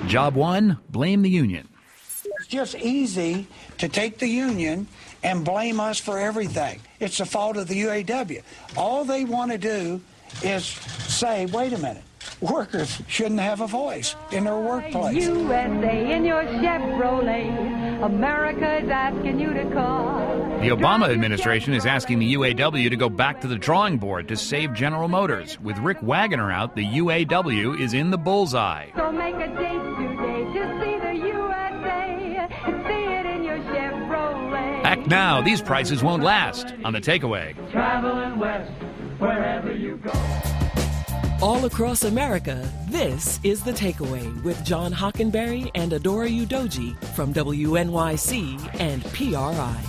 Job one, blame the union. It's just easy to take the union and blame us for everything. It's the fault of the UAW. All they want to do is say, wait a minute, workers shouldn't have a voice in their workplace. USA in your Chevrolet, America is asking you to call. The Obama administration is asking the UAW to go back to the drawing board to save General Motors. With Rick Wagoner out, the UAW is in the bullseye. So make a date today to see the USA and see it in your Chevrolet. Act now. These prices won't last. On The Takeaway. Traveling west, wherever you go. All across America, this is The Takeaway with John Hockenberry and Adora Udoji from WNYC and PRI.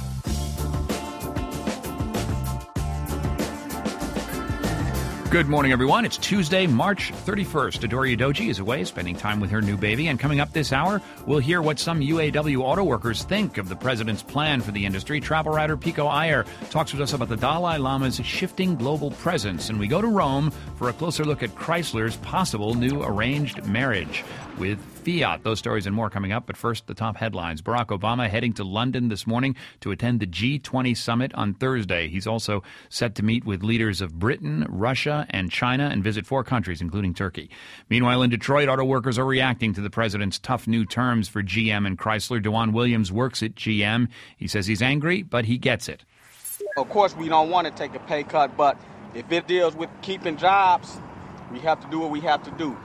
Good morning, everyone. It's Tuesday, March 31st. Adora Udoji is away, spending time with her new baby. And coming up this hour, we'll hear what some UAW auto workers think of the president's plan for the industry. Travel writer Pico Iyer talks with us about the Dalai Lama's shifting global presence. And we go to Rome for a closer look at Chrysler's possible new arranged marriage with Fiat. Those stories and more coming up. But first, the top headlines. Barack Obama heading to London this morning to attend the G20 summit on Thursday. He's also set to meet with leaders of Britain, Russia, and China and visit 4 countries, including Turkey. Meanwhile, in Detroit, auto workers are reacting to the president's tough new terms for GM and Chrysler. DeJuan Williams works at GM. He says he's angry, but he gets it. Of course, we don't want to take a pay cut, but if it deals with keeping jobs, we have to do what we have to do.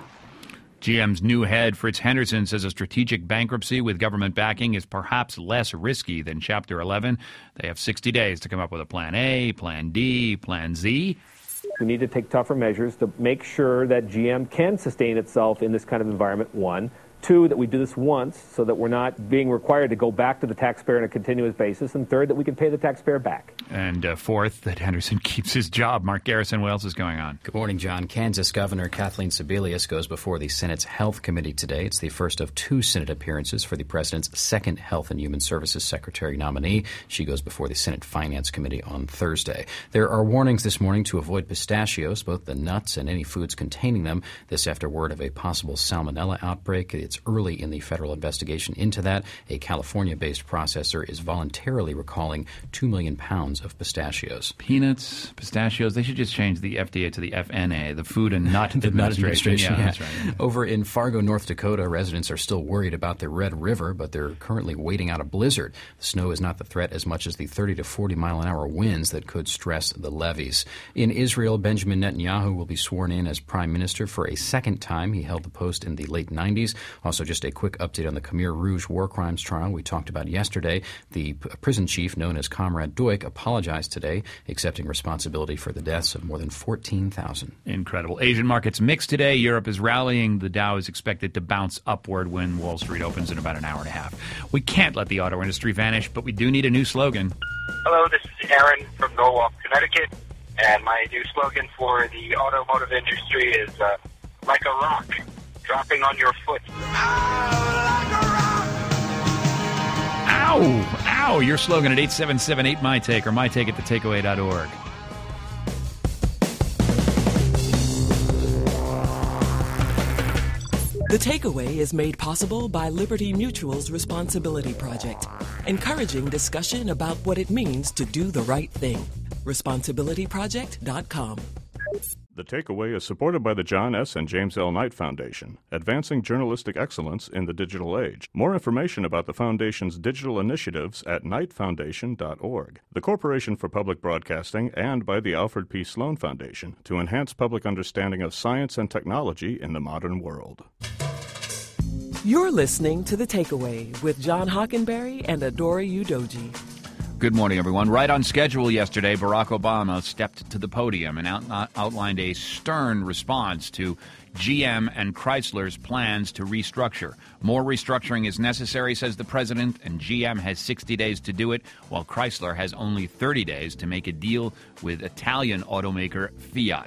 GM's new head, Fritz Henderson, says a strategic bankruptcy with government backing is perhaps less risky than Chapter 11. They have 60 days to come up with a Plan A, Plan D, Plan Z. We need to take tougher measures to make sure that GM can sustain itself in this kind of environment, 1. 2, that we do this once so that we're not being required to go back to the taxpayer on a continuous basis. And 3rd, that we can pay the taxpayer back. And 4th, that Henderson keeps his job. Mark Garrison, what else is going on? Good morning, John. Kansas Governor Kathleen Sebelius goes before the Senate's Health Committee today. It's the first of 2 Senate appearances for the president's second Health and Human Services Secretary nominee. She goes before the Senate Finance Committee on Thursday. There are warnings this morning to avoid pistachios, both the nuts and any foods containing them. This after word of a possible salmonella outbreak. It's early in the federal investigation into that. A California-based processor is voluntarily recalling 2 million pounds of pistachios. Peanuts, pistachios, they should just change the FDA to the FNA, the Food and Nut Administration. Yeah. That's right. Yeah. Over in Fargo, North Dakota, residents are still worried about the Red River, but they're currently waiting out a blizzard. The snow is not the threat as much as the 30 to 40 mile-an-hour winds that could stress the levees. In Israel, Benjamin Netanyahu will be sworn in as prime minister for a second time. He held the post in the late 90s. Also, just a quick update on the Khmer Rouge war crimes trial we talked about yesterday. The prison chief, known as Comrade Duch, apologized today, accepting responsibility for the deaths of more than 14,000. Incredible. Asian markets mixed today. Europe is rallying. The Dow is expected to bounce upward when Wall Street opens in about an hour and a half. We can't let the auto industry vanish, but we do need a new slogan. Hello, this is Aaron from Norwalk, Connecticut, and my new slogan for the automotive industry is like a rock dropping on your foot. Ow! Ow! Your slogan at 877-8MyTake or mytake at thetakeaway.org. The Takeaway is made possible by Liberty Mutual's Responsibility Project, encouraging discussion about what it means to do the right thing. ResponsibilityProject.com. The Takeaway is supported by the John S. and James L. Knight Foundation, advancing journalistic excellence in the digital age. More information about the Foundation's digital initiatives at knightfoundation.org. The Corporation for Public Broadcasting and by the Alfred P. Sloan Foundation to enhance public understanding of science and technology in the modern world. You're listening to The Takeaway with John Hockenberry and Adora Udoji. Good morning, everyone. Right on schedule yesterday, Barack Obama stepped to the podium and outlined a stern response to GM and Chrysler's plans to restructure. More restructuring is necessary, says the president, and GM has 60 days to do it, while Chrysler has only 30 days to make a deal with Italian automaker Fiat.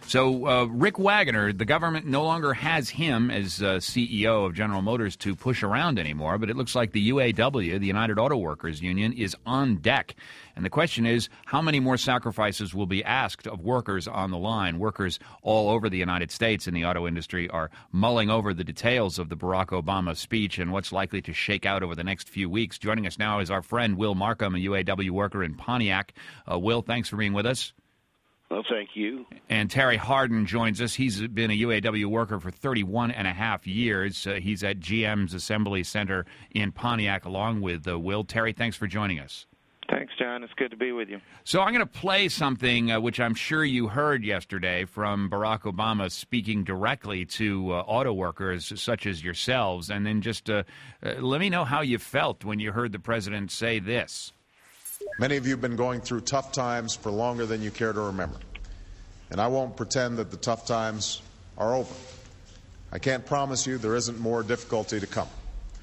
So Rick Wagoner, the government no longer has him as CEO of General Motors to push around anymore, but it looks like the UAW, the United Auto Workers Union, is on deck. And the question is, how many more sacrifices will be asked of workers on the line? Workers all over the United States in the auto industry are mulling over the details of the Barack Obama speech and what's likely to shake out over the next few weeks. Joining us now is our friend Will Markham, a UAW worker in Pontiac. Will, thanks for being with us. Well, thank you. And Terry Harden joins us. He's been a UAW worker for 31 and a half years. He's at GM's Assembly Center in Pontiac along with Will. Terry, thanks for joining us. Thanks, John. It's good to be with you. So I'm going to play something which I'm sure you heard yesterday from Barack Obama speaking directly to auto workers such as yourselves. And then just let me know how you felt when you heard the president say this. Many of you have been going through tough times for longer than you care to remember. And I won't pretend that the tough times are over. I can't promise you there isn't more difficulty to come.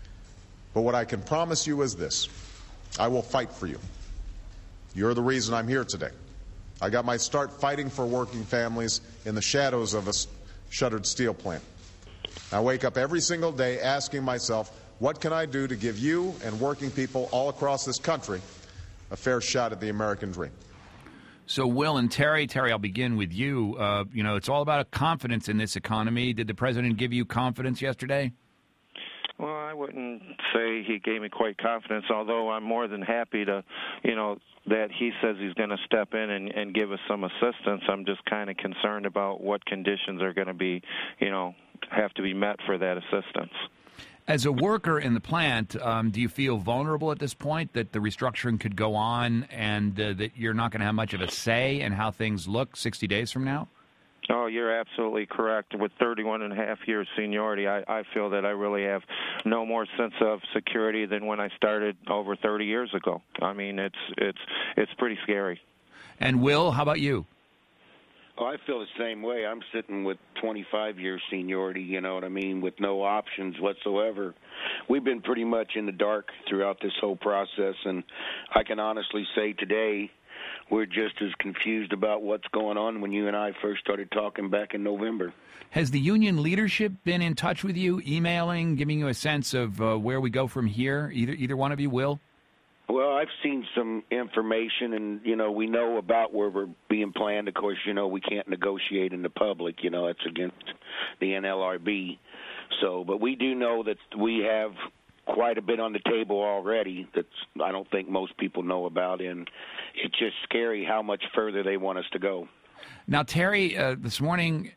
But what I can promise you is this. I will fight for you. You're the reason I'm here today. I got my start fighting for working families in the shadows of a shuttered steel plant. I wake up every single day asking myself, what can I do to give you and working people all across this country a fair shot at the American dream? So, Will and Terry, I'll begin with you. It's all about confidence in this economy. Did the president give you confidence yesterday? Well, I wouldn't say he gave me quite confidence, although I'm more than happy to, that he says he's going to step in and give us some assistance. I'm just kind of concerned about what conditions are going to be, have to be met for that assistance. As a worker in the plant, do you feel vulnerable at this point that the restructuring could go on and that you're not going to have much of a say in how things look 60 days from now? Oh, you're absolutely correct. With 31 and a half years seniority, I feel that I really have no more sense of security than when I started over 30 years ago. I mean, it's pretty scary. And Will, how about you? Oh, I feel the same way. I'm sitting with 25 years seniority, with no options whatsoever. We've been pretty much in the dark throughout this whole process, and I can honestly say today we're just as confused about what's going on when you and I first started talking back in November. Has the union leadership been in touch with you, emailing, giving you a sense of where we go from here? Either one of you, Will? Well, I've seen some information, and, we know about where we're being planned. Of course, we can't negotiate in the public. It's against the NLRB. But we do know that we have quite a bit on the table already that I don't think most people know about, and it's just scary how much further they want us to go. Now, Terry, this morning,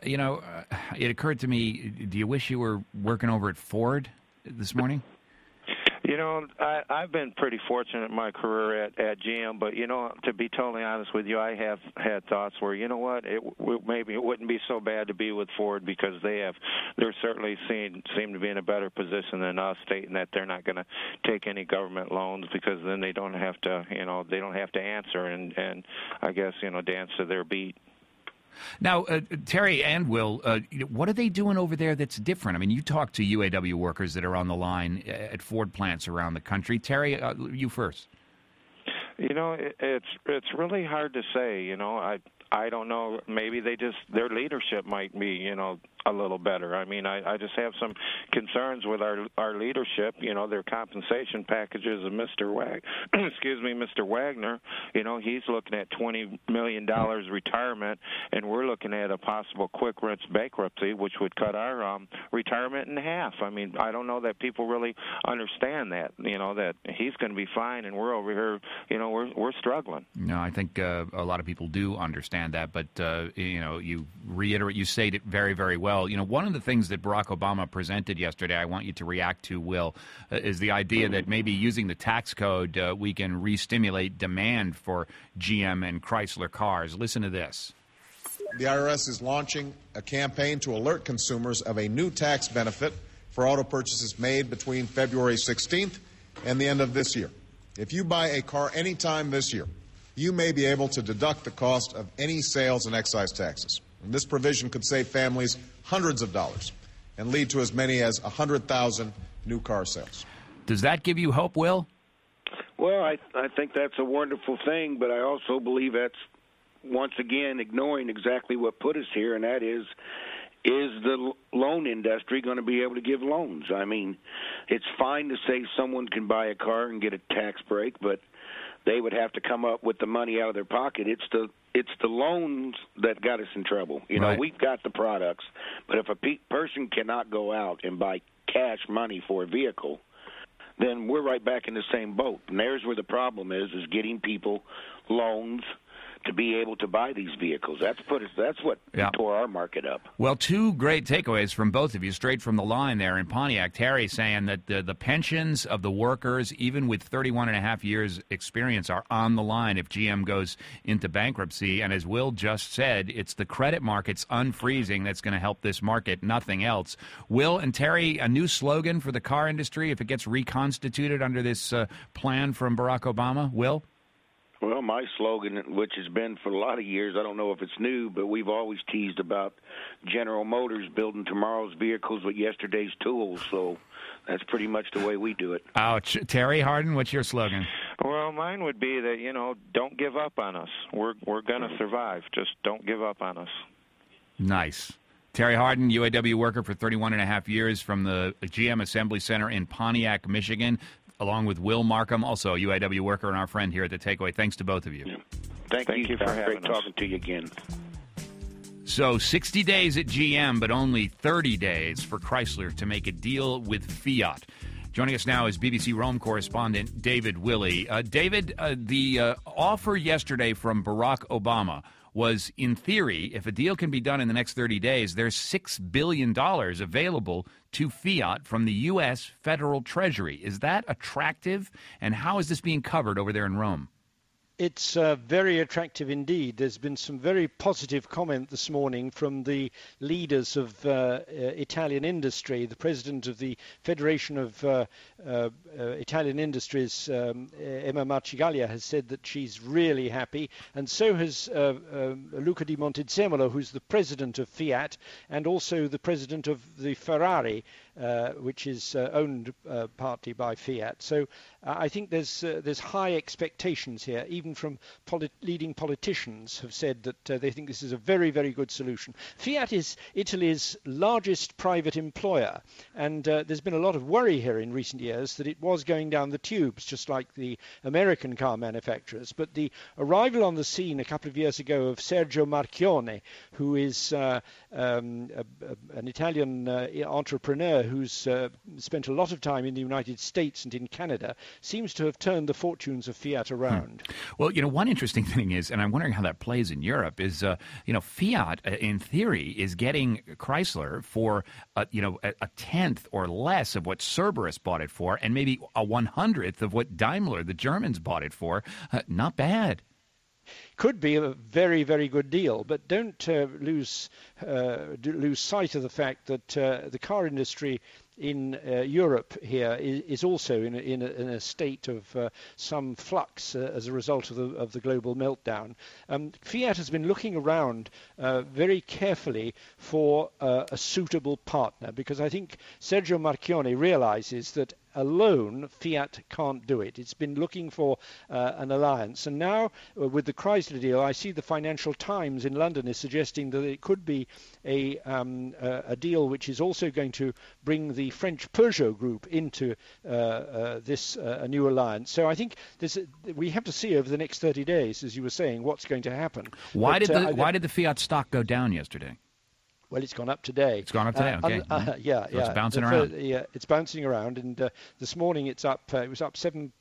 it occurred to me, do you wish you were working over at Ford this morning? I've been pretty fortunate in my career at GM, but, to be totally honest with you, I have had thoughts where, maybe it wouldn't be so bad to be with Ford because they're certainly seem to be in a better position than us, stating that they're not going to take any government loans because then they don't have to, they don't have to answer and I guess, dance to their beat. Now, Terry and Will, what are they doing over there that's different? I mean, you talk to UAW workers that are on the line at Ford plants around the country. Terry, you first. It's really hard to say. I don't know. Maybe their leadership might be, a little better. I mean, I just have some concerns with our leadership. Their compensation packages of Mr. Wagner. He's looking at $20 million retirement, and we're looking at a possible quick rinse bankruptcy, which would cut our retirement in half. I mean, I don't know that people really understand that. That he's going to be fine, and we're over here. We're struggling. No, I think a lot of people do understand that, but you state it very, very well. One of the things that Barack Obama presented yesterday, I want you to react to, Will, is the idea that maybe using the tax code, we can re-stimulate demand for GM and Chrysler cars. Listen to this. The IRS is launching a campaign to alert consumers of a new tax benefit for auto purchases made between February 16th and the end of this year. If you buy a car anytime this year, you may be able to deduct the cost of any sales and excise taxes. And this provision could save families hundreds of dollars and lead to as many as 100,000 new car sales. Does that give you hope, Will? Well, I think that's a wonderful thing, but I also believe that's once again ignoring exactly what put us here, and that is the loan industry going to be able to give loans? I mean, it's fine to say someone can buy a car and get a tax break, but they would have to come up with the money out of their pocket. It's the loans that got us in trouble. You know, we've got the products, but if a person cannot go out and buy cash money for a vehicle, then we're right back in the same boat. And there's where the problem is getting people loans to be able to buy these vehicles. That's what tore our market up. Well, two great takeaways from both of you, straight from the line there in Pontiac. Terry saying that the pensions of the workers, even with 31 and a half years experience, are on the line if GM goes into bankruptcy. And as Will just said, it's the credit markets unfreezing that's going to help this market, nothing else. Will and Terry, a new slogan for the car industry if it gets reconstituted under this plan from Barack Obama? Will? Well, my slogan, which has been for a lot of years, I don't know if it's new, but we've always teased about General Motors building tomorrow's vehicles with yesterday's tools. So that's pretty much the way we do it. Ouch. Terry Hardin, what's your slogan? Well, mine would be that, don't give up on us. We're going to survive. Just don't give up on us. Nice. Terry Hardin, UAW worker for 31 and a half years from the GM Assembly Center in Pontiac, Michigan, along with Will Markham, also a UAW worker and our friend here at The Takeaway. Thanks to both of you. Yeah. Thank you for having us. Great talking to you again. So 60 days at GM, but only 30 days for Chrysler to make a deal with Fiat. Joining us now is BBC Rome correspondent David Willey. David, the offer yesterday from Barack Obama was, in theory, if a deal can be done in the next 30 days, there's $6 billion available to Fiat from the U.S. Federal Treasury. Is that attractive? And how is this being covered over there in Rome? It's very attractive indeed. There's been some very positive comment this morning from the leaders of Italian industry. The president of the Federation of Italian Industries, Emma Marcigaglia, has said that she's really happy, and so has Luca di Montezemolo, who's the president of Fiat and also the president of the Ferrari, which is owned partly by Fiat. So I think there's high expectations here. Even from leading politicians have said that they think this is a very, very good solution. Fiat is Italy's largest private employer, and there's been a lot of worry here in recent years that it was going down the tubes, just like the American car manufacturers. But the arrival on the scene a couple of years ago of Sergio Marchionne, who is an Italian entrepreneur who's spent a lot of time in the United States and in Canada, seems to have turned the fortunes of Fiat around. Well, one interesting thing is, and I'm wondering how that plays in Europe, is, Fiat, in theory, is getting Chrysler for, a tenth or less of what Cerberus bought it for, and maybe a 100th of what Daimler, the Germans, bought it for. Not bad. Could be a very, very good deal, but don't lose sight of the fact that the car industry in Europe here is also in a state of some flux as a result of the global meltdown. Fiat has been looking around very carefully for a suitable partner, because I think Sergio Marchionne realizes that alone Fiat can't do it. It's been looking for an alliance, and now with the Chrysler deal, I see the Financial Times in London is suggesting that it could be a deal which is also going to bring the French Peugeot group into this new alliance. So I think we have to see over the next 30 days, as you were saying, what's going to happen. Why did the Fiat stock go down yesterday? Well, it's gone up today. It's gone up today, okay. Yeah. So it's bouncing around. Yeah, it's bouncing around, and this morning it's up. It was up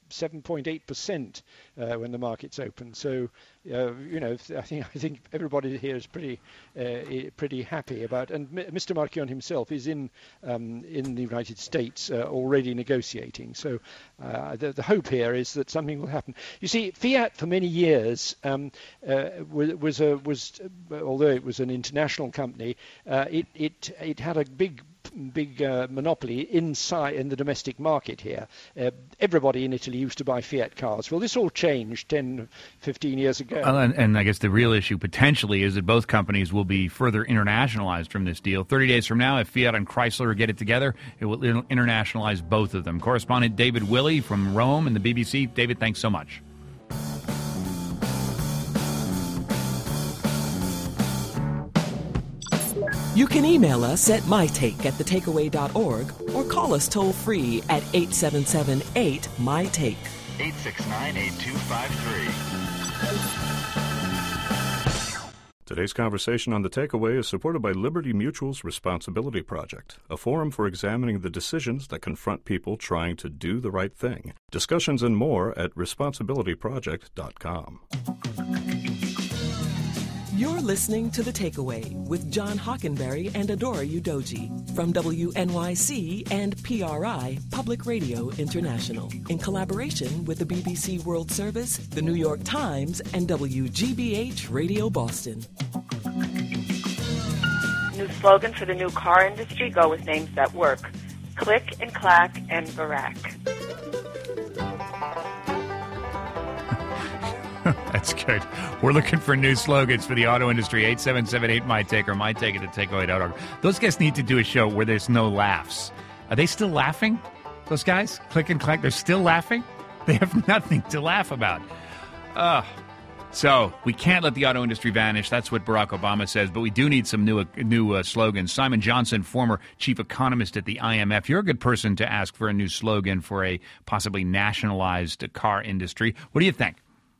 7.8% when the markets opened. So, I think everybody here is pretty happy about. And Mr. Marchionne himself is in the United States already negotiating. So, the hope here is that something will happen. You see, Fiat for many years was although it was an international company, it had a big monopoly inside in the domestic market here. Everybody in Italy used to buy Fiat cars. Well, this all changed 10, 15 years ago. And I guess the real issue potentially is that both companies will be further internationalized from this deal. 30 days from now, if Fiat and Chrysler get it together, it will internationalize both of them. Correspondent David Willey from Rome and the BBC. David, thanks so much. You can email us at mytake@thetakeaway.org or call us toll-free at 877-8-MY-TAKE. 869-8253. Today's conversation on The Takeaway is supported by Liberty Mutual's Responsibility Project, a forum for examining the decisions that confront people trying to do the right thing. Discussions and more at responsibilityproject.com. You're listening to The Takeaway with John Hockenberry and Adora Udoji from WNYC and PRI, Public Radio International, in collaboration with the BBC World Service, the New York Times, and WGBH Radio Boston. New slogan for the new car industry, go with names that work. Click and Clack and Barack. That's good. We're looking for new slogans for the auto industry. 877-8-MY-TAKE or MyTake at thetakeaway.org. Those guys need to do a show where there's no laughs. Are they still laughing? Those guys? Click and Clack, they're still laughing? They have nothing to laugh about. So we can't let the auto industry vanish. That's what Barack Obama says. But we do need some new slogans. Simon Johnson, former chief economist at the IMF. You're a good person to ask for a new slogan for a possibly nationalized car industry. What do you think?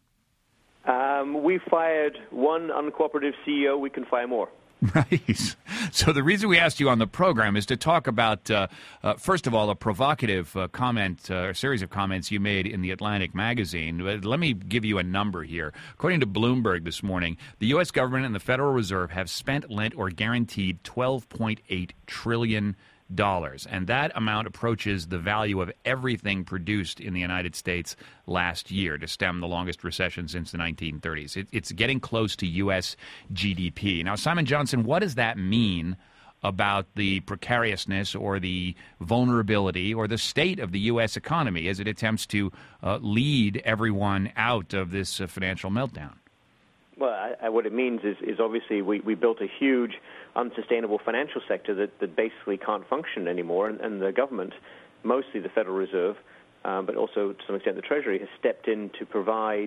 We fired one uncooperative CEO. We can fire more. Nice. So the reason we asked you on the program is to talk about, first of all, a provocative comment, or series of comments you made in the Atlantic magazine. Let me give you a number here. According to Bloomberg this morning, the U.S. government and the Federal Reserve have spent, lent, or guaranteed $12.8 trillion. And that amount approaches the value of everything produced in the United States last year to stem the longest recession since the 1930s. It's getting close to U.S. GDP. Now, Simon Johnson, what does that mean about the precariousness or the vulnerability or the state of the U.S. economy as it attempts to lead everyone out of this financial meltdown? Well, what it means is obviously we built a huge, unsustainable financial sector that basically can't function anymore, and the government, mostly the Federal Reserve, but also to some extent the Treasury, has stepped in to provide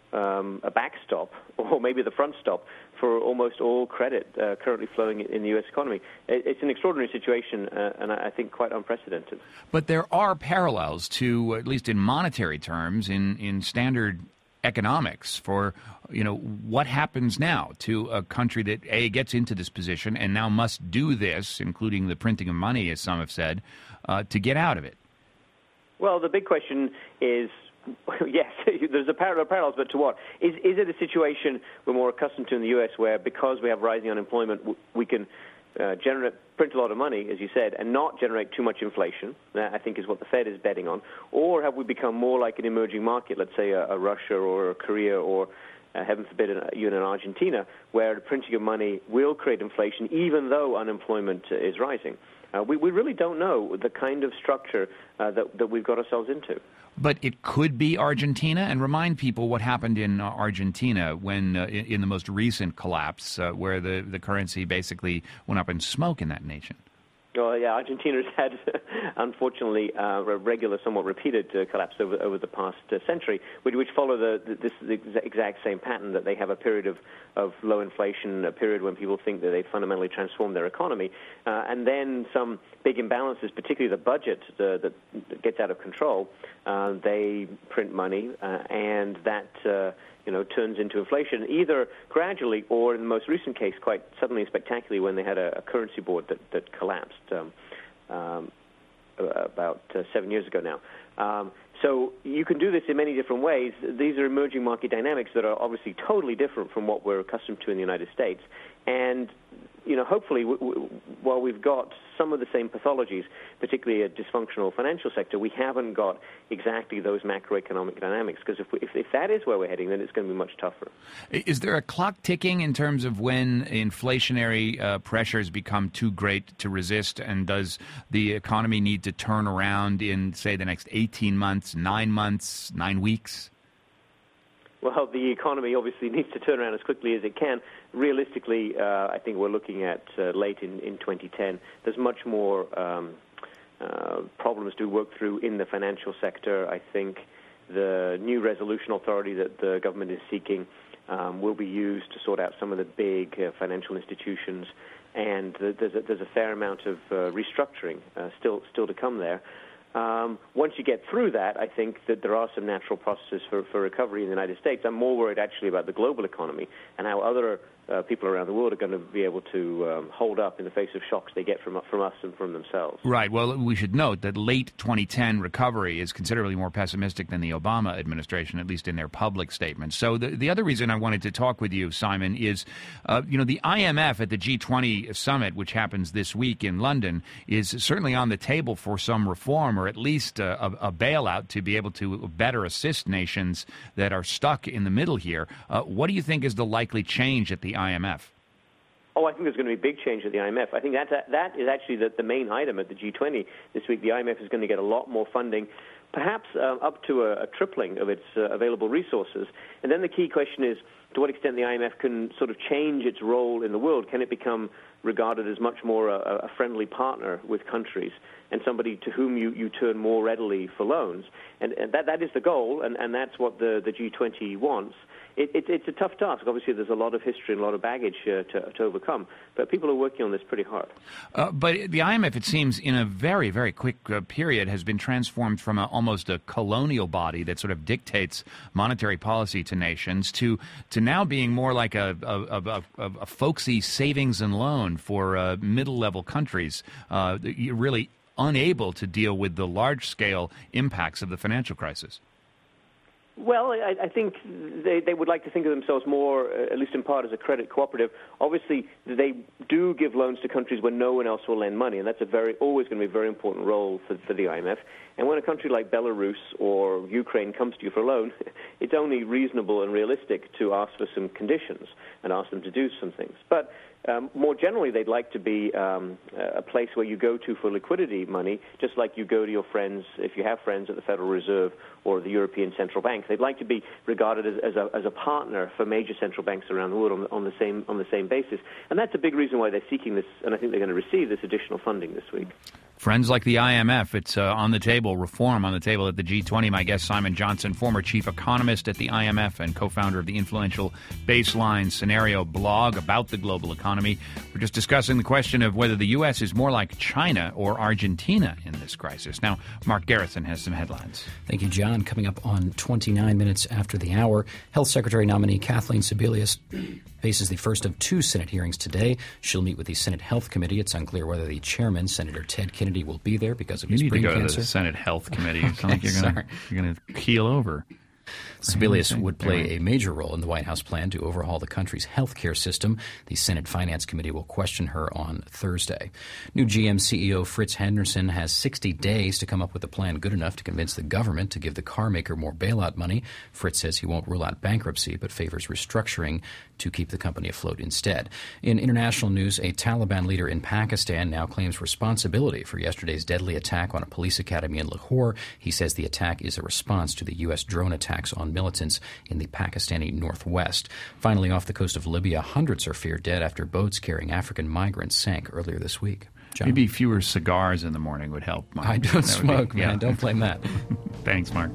a backstop, or maybe the front stop, for almost all credit currently flowing in the U.S. economy. It's an extraordinary situation, and I think quite unprecedented. But there are parallels to, at least in monetary terms, in standard economics for, what happens now to a country that, A, gets into this position and now must do this, including the printing of money, as some have said, to get out of it. Well, the big question is, yes, there's a parallels, but to what? Is it a situation we're more accustomed to in the U.S. where, because we have rising unemployment, we can print a lot of money, as you said, and not generate too much inflation? That, I think, is what the Fed is betting on. Or have we become more like an emerging market, let's say a Russia or a Korea or, heaven forbid, even an Argentina, where the printing of money will create inflation even though unemployment is rising? We really don't know the kind of structure that we've got ourselves into. But it could be Argentina, and remind people what happened in Argentina when, in the most recent collapse, where the currency basically went up in smoke in that nation. Well, yeah, Argentina's had, unfortunately, a regular, somewhat repeated collapse over the past century, which follow the exact same pattern, that they have a period of low inflation, a period when people think that they fundamentally transformed their economy, and then some big imbalances, particularly the budget that gets out of control. They print money, and that turns into inflation, either gradually or, in the most recent case, quite suddenly and spectacularly, when they had a currency board that collapsed about 7 years ago now. So you can do this in many different ways. These are emerging market dynamics that are obviously totally different from what we're accustomed to in the United States. And hopefully, while we've got some of the same pathologies, particularly a dysfunctional financial sector, we haven't got exactly those macroeconomic dynamics, because if that is where we're heading, then it's going to be much tougher. Is there a clock ticking in terms of when inflationary pressures become too great to resist, and does the economy need to turn around in, say, the next 18 months, 9 weeks? Well, the economy obviously needs to turn around as quickly as it can. Realistically, I think we're looking at late in 2010. There's much more problems to work through in the financial sector. I think the new resolution authority that the government is seeking will be used to sort out some of the big financial institutions and there's a fair amount of restructuring still to come there. Once you get through that, I think that there are some natural processes for recovery in the United States. I'm more worried actually about the global economy and how other people around the world are going to be able to hold up in the face of shocks they get from us and from themselves. Right. Well, we should note that late 2010 recovery is considerably more pessimistic than the Obama administration, at least in their public statements. So the other reason I wanted to talk with you, Simon, is, the IMF at the G20 summit, which happens this week in London, is certainly on the table for some reform or at least a bailout to be able to better assist nations that are stuck in the middle here. What do you think is the likely change at the IMF? Oh, I think there's going to be a big change at the IMF. I think that is actually the main item at the G20 this week. The IMF is going to get a lot more funding, perhaps up to a tripling of its available resources. And then the key question is, to what extent the IMF can sort of change its role in the world? Can it become regarded as much more a friendly partner with countries and somebody to whom you turn more readily for loans? And that is the goal, and that's what the G20 wants. It's a tough task. Obviously, there's a lot of history and a lot of baggage to overcome, but people are working on this pretty hard. But the IMF, it seems, in a very, very quick period, has been transformed from almost a colonial body that sort of dictates monetary policy to nations to now being more like a folksy savings and loan for middle-level countries, really unable to deal with the large-scale impacts of the financial crisis. Well, I think they would like to think of themselves more, at least in part, as a credit cooperative. Obviously, they do give loans to countries where no one else will lend money, and that's always going to be a very important role for the IMF. And when a country like Belarus or Ukraine comes to you for a loan, it's only reasonable and realistic to ask for some conditions and ask them to do some things. But more generally, they'd like to be a place where you go to for liquidity money, just like you go to your friends, if you have friends at the Federal Reserve or the European Central Bank. They'd like to be regarded as a partner for major central banks around the world on the same basis. And that's a big reason why they're seeking this, and I think they're going to receive this additional funding this week. Friends like the IMF, it's on the table, reform on the table at the G20. My guest, Simon Johnson, former chief economist at the IMF and co-founder of the influential Baseline Scenario blog about the global economy. We're just discussing the question of whether the U.S. is more like China or Argentina in this crisis. Now, Mark Garrison has some headlines. Thank you, John. Coming up on 29 minutes after the hour, Health Secretary nominee Kathleen Sebelius faces the first of two Senate hearings today. She'll meet with the Senate Health Committee. It's unclear whether the chairman, Senator Ted Kennedy, will be there because of his brain cancer. You need to go to the Senate Health Committee. It's not like you're going to keel over. Sebelius would play a major role in the White House plan to overhaul the country's health care system. The Senate Finance Committee will question her on Thursday. New GM CEO Fritz Henderson has 60 days to come up with a plan good enough to convince the government to give the car maker more bailout money. Fritz says he won't rule out bankruptcy, but favors restructuring to keep the company afloat instead. In international news, a Taliban leader in Pakistan now claims responsibility for yesterday's deadly attack on a police academy in Lahore. He says the attack is a response to the U.S. drone attacks on militants in the Pakistani northwest. Finally, off the coast of Libya, hundreds are feared dead after boats carrying African migrants sank earlier this week. John? Maybe fewer cigars in the morning would help, Mark. I don't smoke, man. Don't blame that. Thanks, Mark.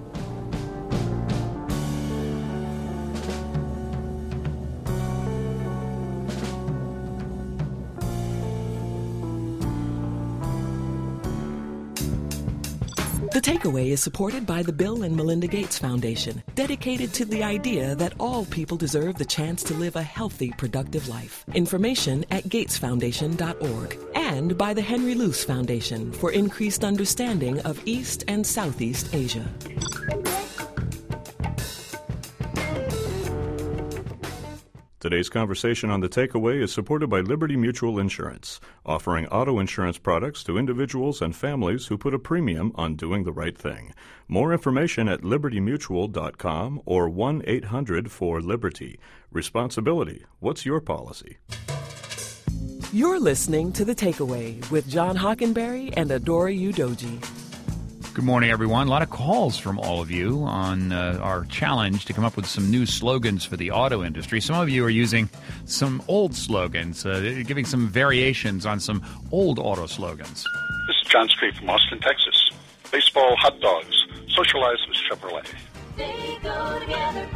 The Takeaway is supported by the Bill and Melinda Gates Foundation, dedicated to the idea that all people deserve the chance to live a healthy, productive life. Information at gatesfoundation.org. And by the Henry Luce Foundation for increased understanding of East and Southeast Asia. Today's conversation on The Takeaway is supported by Liberty Mutual Insurance, offering auto insurance products to individuals and families who put a premium on doing the right thing. More information at libertymutual.com or 1-800-4-LIBERTY. Responsibility. What's your policy? You're listening to The Takeaway with John Hockenberry and Adora Udoji. Good morning, everyone. A lot of calls from all of you on our challenge to come up with some new slogans for the auto industry. Some of you are using some old slogans, giving some variations on some old auto slogans. This is John Street from Austin, Texas. Baseball, hot dogs, socialize with Chevrolet. They go together.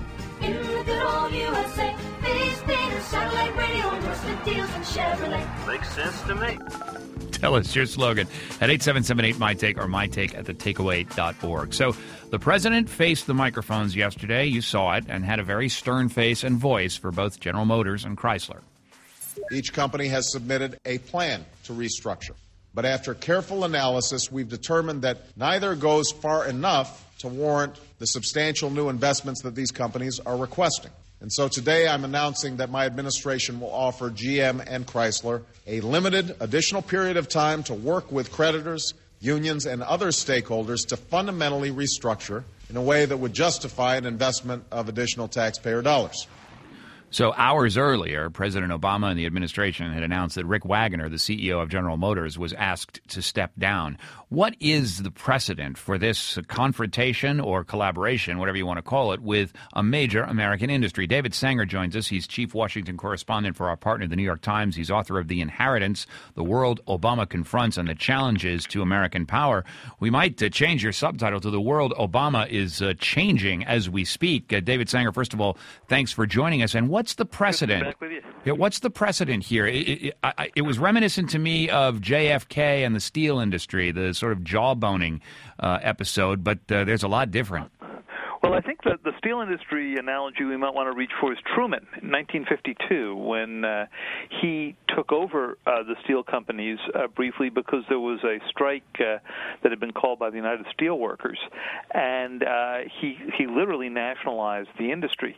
in the good old USA. Face-painted satellite radio, endorsement deals and Chevrolet. Makes sense to me. Tell us your slogan at 877-8MyTake or mytake at thetakeaway.org. So the president faced the microphones yesterday. You saw it, and had a very stern face and voice for both General Motors and Chrysler. Each company has submitted a plan to restructure. But after careful analysis, we've determined that neither goes far enough to warrant the substantial new investments that these companies are requesting. And so today I'm announcing that my administration will offer GM and Chrysler a limited additional period of time to work with creditors, unions, and other stakeholders to fundamentally restructure in a way that would justify an investment of additional taxpayer dollars. So hours earlier, President Obama and the administration had announced that Rick Wagoner, the CEO of General Motors, was asked to step down. What is the precedent for this confrontation or collaboration, whatever you want to call it, with a major American industry? David Sanger joins us. He's chief Washington correspondent for our partner, The New York Times. He's author of The Inheritance, The World Obama Confronts and the Challenges to American Power. We might change your subtitle to The World Obama is Changing as we speak. David Sanger, first of all, thanks for joining us. And what's the precedent? Back with you. Yeah, what's the precedent here? It was reminiscent to me of JFK and the steel industry, the sort of jawboning episode, but there's a lot different. Well, I think that the steel industry analogy we might want to reach for is Truman in 1952, when he took over the steel companies briefly because there was a strike that had been called by the United Steelworkers, and he literally nationalized the industry.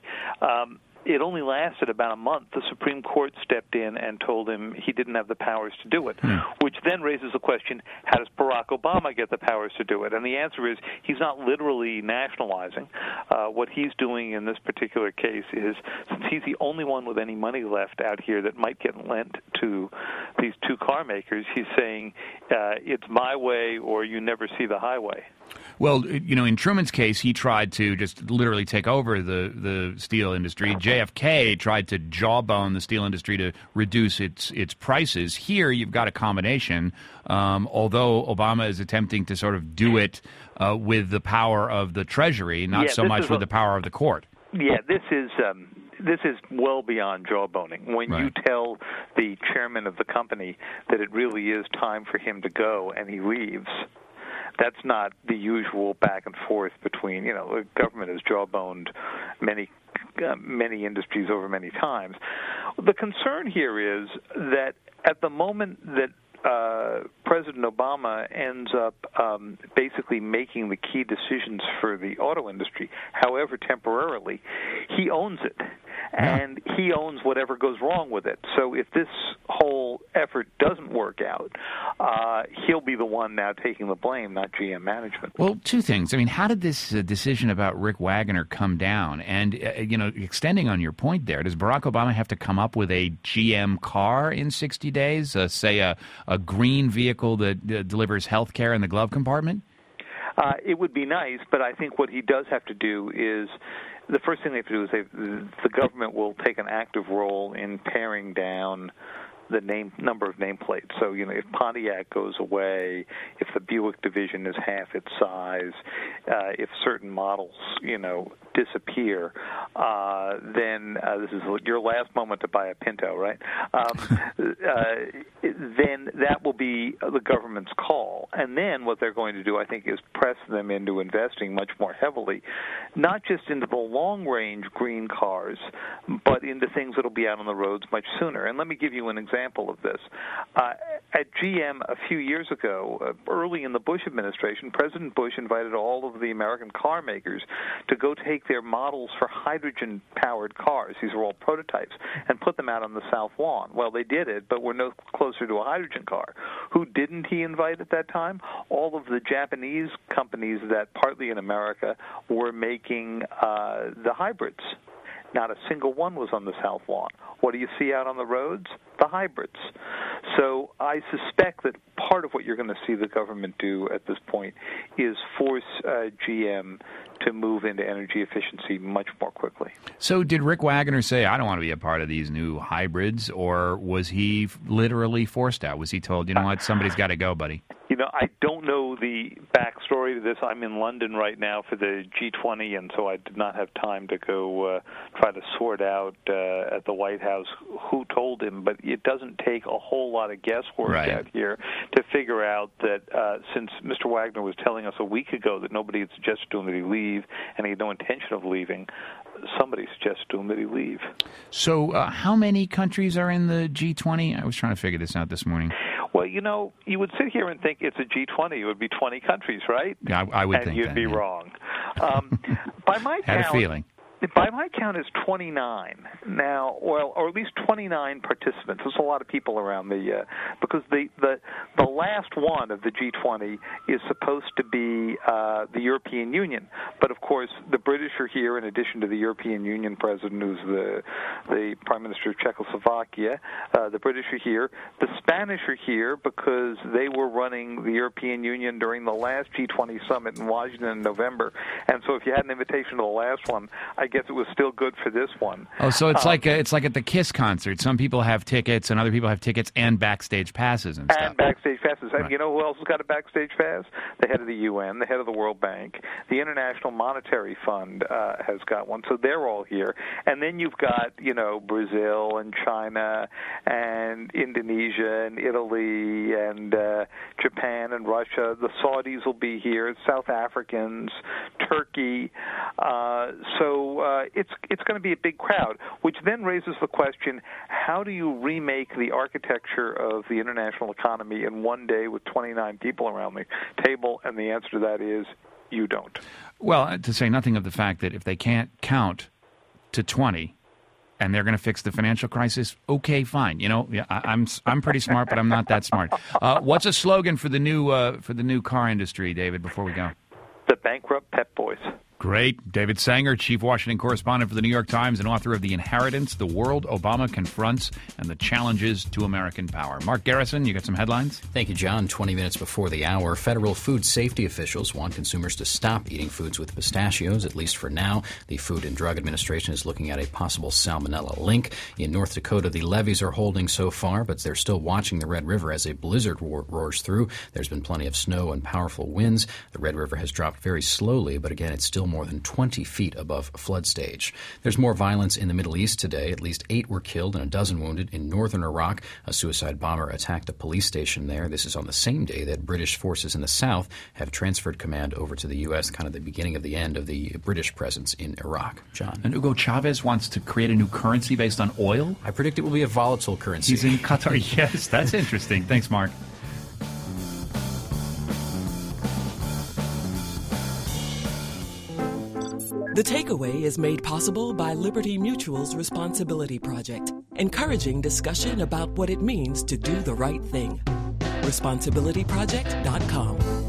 It only lasted about a month. The Supreme Court stepped in and told him he didn't have the powers to do it, which then raises the question, how does Barack Obama get the powers to do it? And the answer is he's not literally nationalizing. What he's doing in this particular case is, since he's the only one with any money left out here that might get lent to these two car makers, he's saying it's my way or you never see the highway. Well, you know, in Truman's case, he tried to just literally take over the steel industry. JFK tried to jawbone the steel industry to reduce its prices. Here, you've got a combination, although Obama is attempting to sort of do it with the power of the Treasury, not so much with the power of the court. Yeah, this is well beyond jawboning. When you tell the chairman of the company that it really is time for him to go and he leaves, that's not the usual back and forth between, the government has jawboned many industries over many times. The concern here is that at the moment that President Obama ends up basically making the key decisions for the auto industry, however temporarily, he owns it. And he owns whatever goes wrong with it. So if this whole effort doesn't work out, he'll be the one now taking the blame, not GM management. Well, two things. I mean, how did this decision about Rick Wagoner come down? And, extending on your point there, does Barack Obama have to come up with a GM car in 60 days, say a green vehicle that delivers health care in the glove compartment? It would be nice, but I think what he does have to do is, the first thing they have to do is the government will take an active role in paring down the number of nameplates. So, if Pontiac goes away, if the Buick division is half its size, if certain models, disappear, then this is your last moment to buy a Pinto, right? Then that will be the government's call. And then what they're going to do, I think, is press them into investing much more heavily, not just into the long-range green cars, but into things that will be out on the roads much sooner. And let me give you an example of this. At GM a few years ago, early in the Bush administration, President Bush invited all of the American car makers to go take their models for hydrogen-powered cars, these are all prototypes, and put them out on the South Lawn. Well, they did it, but we're no closer to a hydrogen car. Who didn't he invite at that time? All of the Japanese companies that, partly in America, were making the hybrids. Not a single one was on the South Lawn. What do you see out on the roads? The hybrids. So I suspect that part of what you're going to see the government do at this point is force GM to move into energy efficiency much more quickly. So did Rick Wagoner say, I don't want to be a part of these new hybrids, or was he literally forced out? Was he told, you know what, somebody's got to go, buddy? I don't know the backstory to this. I'm in London right now for the G20, and so I did not have time to go try to sort out at the White House who told him. But it doesn't take a whole lot of guesswork out here to figure out that since Mr. Wagner was telling us a week ago that nobody had suggested to him that he leave, and he had no intention of leaving, somebody suggested to him that he leave. So how many countries are in the G20? I was trying to figure this out this morning. Well, you would sit here and think it's a G20. It would be 20 countries, right? Yeah, I would think and you'd that, be wrong. By my Had count, a feeling. By my count, it's 29 now, or at least 29 participants. There's a lot of people around because the last one of the G20 is supposed to be the European Union. But of course, the British are here in addition to the European Union president, who's the Prime Minister of Czechoslovakia. The British are here. The Spanish are here because they were running the European Union during the last G20 summit in Washington in November. And so, if you had an invitation to the last one, I guess it was still good for this one. Oh, so it's like at the Kiss concert. Some people have tickets, and other people have tickets and backstage passes and stuff. And backstage passes. Right. And you know who else has got a backstage pass? The head of the UN, the head of the World Bank, the International Monetary Fund has got one. So they're all here. And then you've got, Brazil and China and Indonesia and Italy and Japan and Russia. The Saudis will be here, South Africans, Turkey. So it's going to be a big crowd, which then raises the question, how do you remake the architecture of the international economy in one day with 29 people around the table? And the answer to that is you don't. Well, to say nothing of the fact that if they can't count to 20 and they're going to fix the financial crisis, okay, fine. I'm pretty smart, but I'm not that smart. What's a slogan for the new car industry, David, before we go? The bankrupt Pep Boys. Great. David Sanger, chief Washington correspondent for the New York Times and author of The Inheritance, The World Obama Confronts, and the Challenges to American Power. Mark Garrison, you got some headlines? Thank you, John. 20 minutes before the hour, federal food safety officials want consumers to stop eating foods with pistachios, at least for now. The Food and Drug Administration is looking at a possible salmonella link. In North Dakota, the levees are holding so far, but they're still watching the Red River as a blizzard roars through. There's been plenty of snow and powerful winds. The Red River has dropped very slowly, but again, it's still more than 20 feet above flood stage. There's more violence in the Middle East today. At least 8 were killed and a dozen wounded in northern Iraq. A suicide bomber attacked a police station there. This is on the same day that British forces in the south have transferred command over to the U.S., kind of the beginning of the end of the British presence in Iraq. John. And Hugo Chavez wants to create a new currency based on oil? I predict it will be a volatile currency. He's in Qatar. Yes, that's interesting. Thanks, Mark. The Takeaway is made possible by Liberty Mutual's Responsibility Project, encouraging discussion about what it means to do the right thing. ResponsibilityProject.com.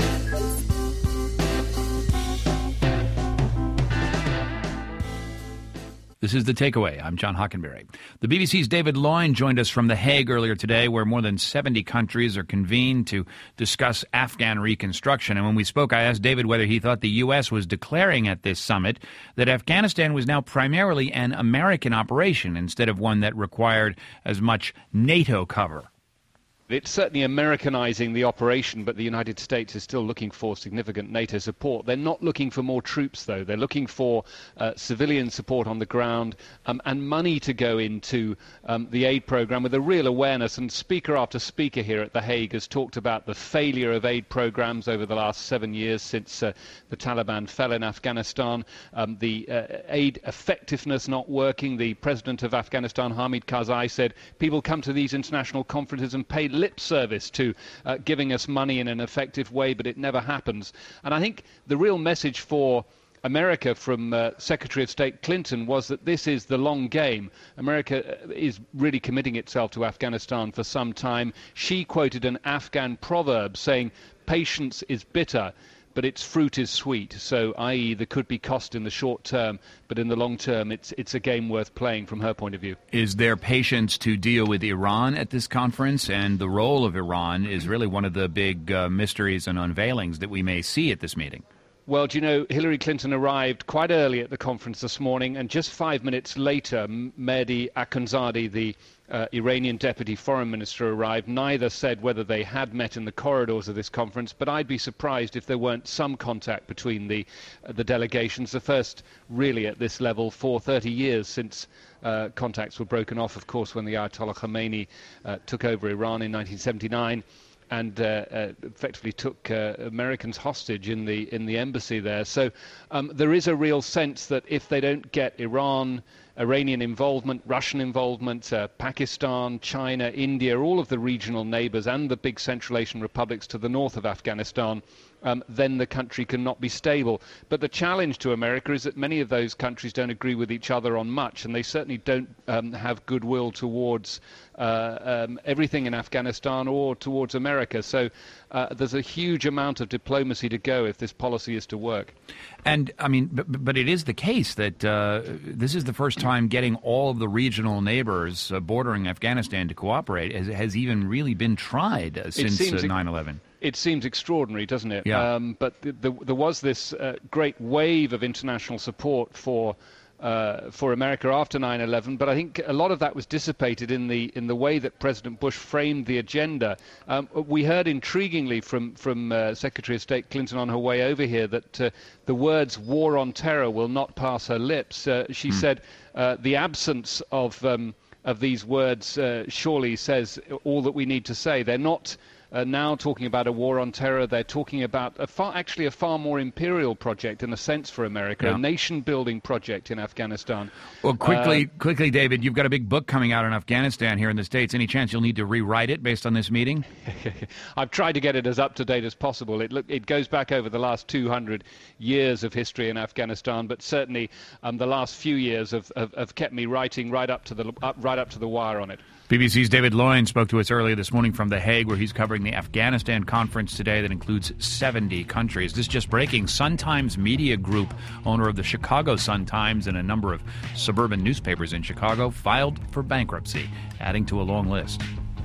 This is The Takeaway. I'm John Hockenberry. The BBC's David Loyne joined us from The Hague earlier today, where more than 70 countries are convened to discuss Afghan reconstruction. And when we spoke, I asked David whether he thought the U.S. was declaring at this summit that Afghanistan was now primarily an American operation instead of one that required as much NATO cover. It's certainly Americanizing the operation, but the United States is still looking for significant NATO support. They're not looking for more troops, though. They're looking for civilian support on the ground and money to go into the aid program with a real awareness. And speaker after speaker here at The Hague has talked about the failure of aid programs over the last 7 years since the Taliban fell in Afghanistan, the aid effectiveness not working. The president of Afghanistan, Hamid Karzai, said people come to these international conferences and pay lip service to giving us money in an effective way, but it never happens. And I think the real message for America from Secretary of State Clinton was that this is the long game. America is really committing itself to Afghanistan for some time. She quoted an Afghan proverb saying, "Patience is bitter, but its fruit is sweet." So, i.e., there could be cost in the short term, but in the long term, it's a game worth playing from her point of view. Is there patience to deal with Iran at this conference? And the role of Iran is really one of the big mysteries and unveilings that we may see at this meeting. Well, do you know, Hillary Clinton arrived quite early at the conference this morning, and just 5 minutes later, Mehdi Akhundzadeh, the Iranian deputy foreign minister, arrived. Neither said whether they had met in the corridors of this conference, but I'd be surprised if there weren't some contact between the delegations, the first really at this level for 30 years since contacts were broken off, of course, when the Ayatollah Khomeini took over Iran in 1979. And effectively took Americans hostage in the embassy there. So there is a real sense that if they don't get Iranian involvement, Russian involvement, Pakistan, China, India, all of the regional neighbours and the big Central Asian republics to the north of Afghanistan, then the country cannot be stable. But the challenge to America is that many of those countries don't agree with each other on much, and they certainly don't have goodwill towards everything in Afghanistan or towards America. So there's a huge amount of diplomacy to go if this policy is to work. And, I mean, but it is the case that this is the first time getting all of the regional neighbors bordering Afghanistan to cooperate has even really been tried since 9/11. It seems extraordinary, doesn't it? Yeah. But there was this great wave of international support for America after 9/11, but I think a lot of that was dissipated in the way that President Bush framed the agenda. We heard intriguingly from Secretary of State Clinton on her way over here that the words "war on terror" will not pass her lips. She said the absence of these words surely says all that we need to say. They're not now talking about a war on terror. They're talking about a far more imperial project in a sense for America, a nation-building project in Afghanistan. Well, quickly, David, you've got a big book coming out on Afghanistan here in the States. Any chance you'll need to rewrite it based on this meeting? I've tried to get it as up-to-date as possible. It goes back over the last 200 years of history in Afghanistan, but certainly the last few years have kept me writing right up to the wire on it. BBC's David Loyne spoke to us earlier this morning from The Hague, where he's covering the Afghanistan conference today that includes 70 countries. This just breaking. Sun-Times Media Group, owner of the Chicago Sun-Times and a number of suburban newspapers in Chicago, filed for bankruptcy, adding to a long list.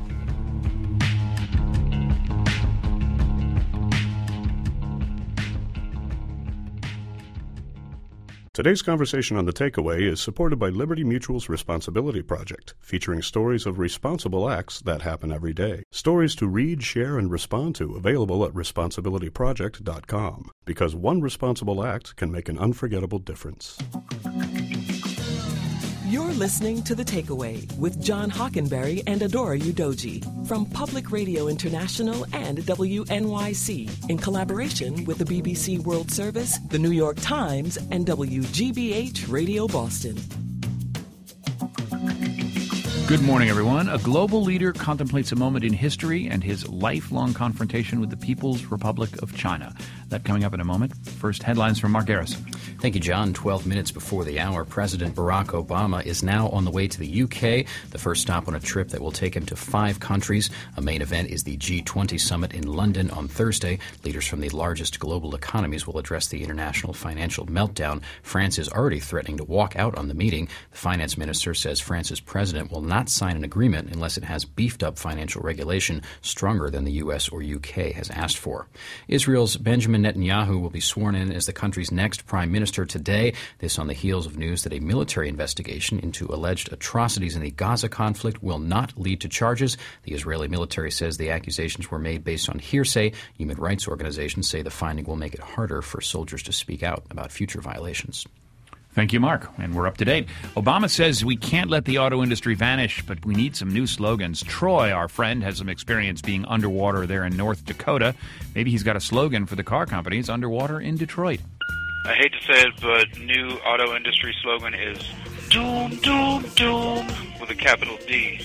Today's conversation on The Takeaway is supported by Liberty Mutual's Responsibility Project, featuring stories of responsible acts that happen every day. Stories to read, share, and respond to, available at responsibilityproject.com. Because one responsible act can make an unforgettable difference. You're listening to The Takeaway with John Hockenberry and Adora Udoji from Public Radio International and WNYC in collaboration with the BBC World Service, the New York Times, and WGBH Radio Boston. Good morning, everyone. A global leader contemplates a moment in history and his lifelong confrontation with the People's Republic of China. That coming up in a moment. First, headlines from Mark Garrison. Thank you, John. 12 minutes before the hour, President Barack Obama is now on the way to the UK, the first stop on a trip that will take him to 5 countries. A main event is the G20 summit in London on Thursday. Leaders from the largest global economies will address the international financial meltdown. France is already threatening to walk out on the meeting. The finance minister says France's president will not sign an agreement unless it has beefed up financial regulation stronger than the U.S. or U.K. has asked for. Israel's Benjamin Netanyahu will be sworn in as the country's next prime minister today. This on the heels of news that a military investigation into alleged atrocities in the Gaza conflict will not lead to charges. The Israeli military says the accusations were made based on hearsay. Human rights organizations say the finding will make it harder for soldiers to speak out about future violations. Thank you, Mark. And we're up to date. Obama says we can't let the auto industry vanish, but we need some new slogans. Troy, our friend, has some experience being underwater there in North Dakota. Maybe he's got a slogan for the car companies underwater in Detroit. I hate to say it, but new auto industry slogan is Doom, Doom, Doom with a capital D.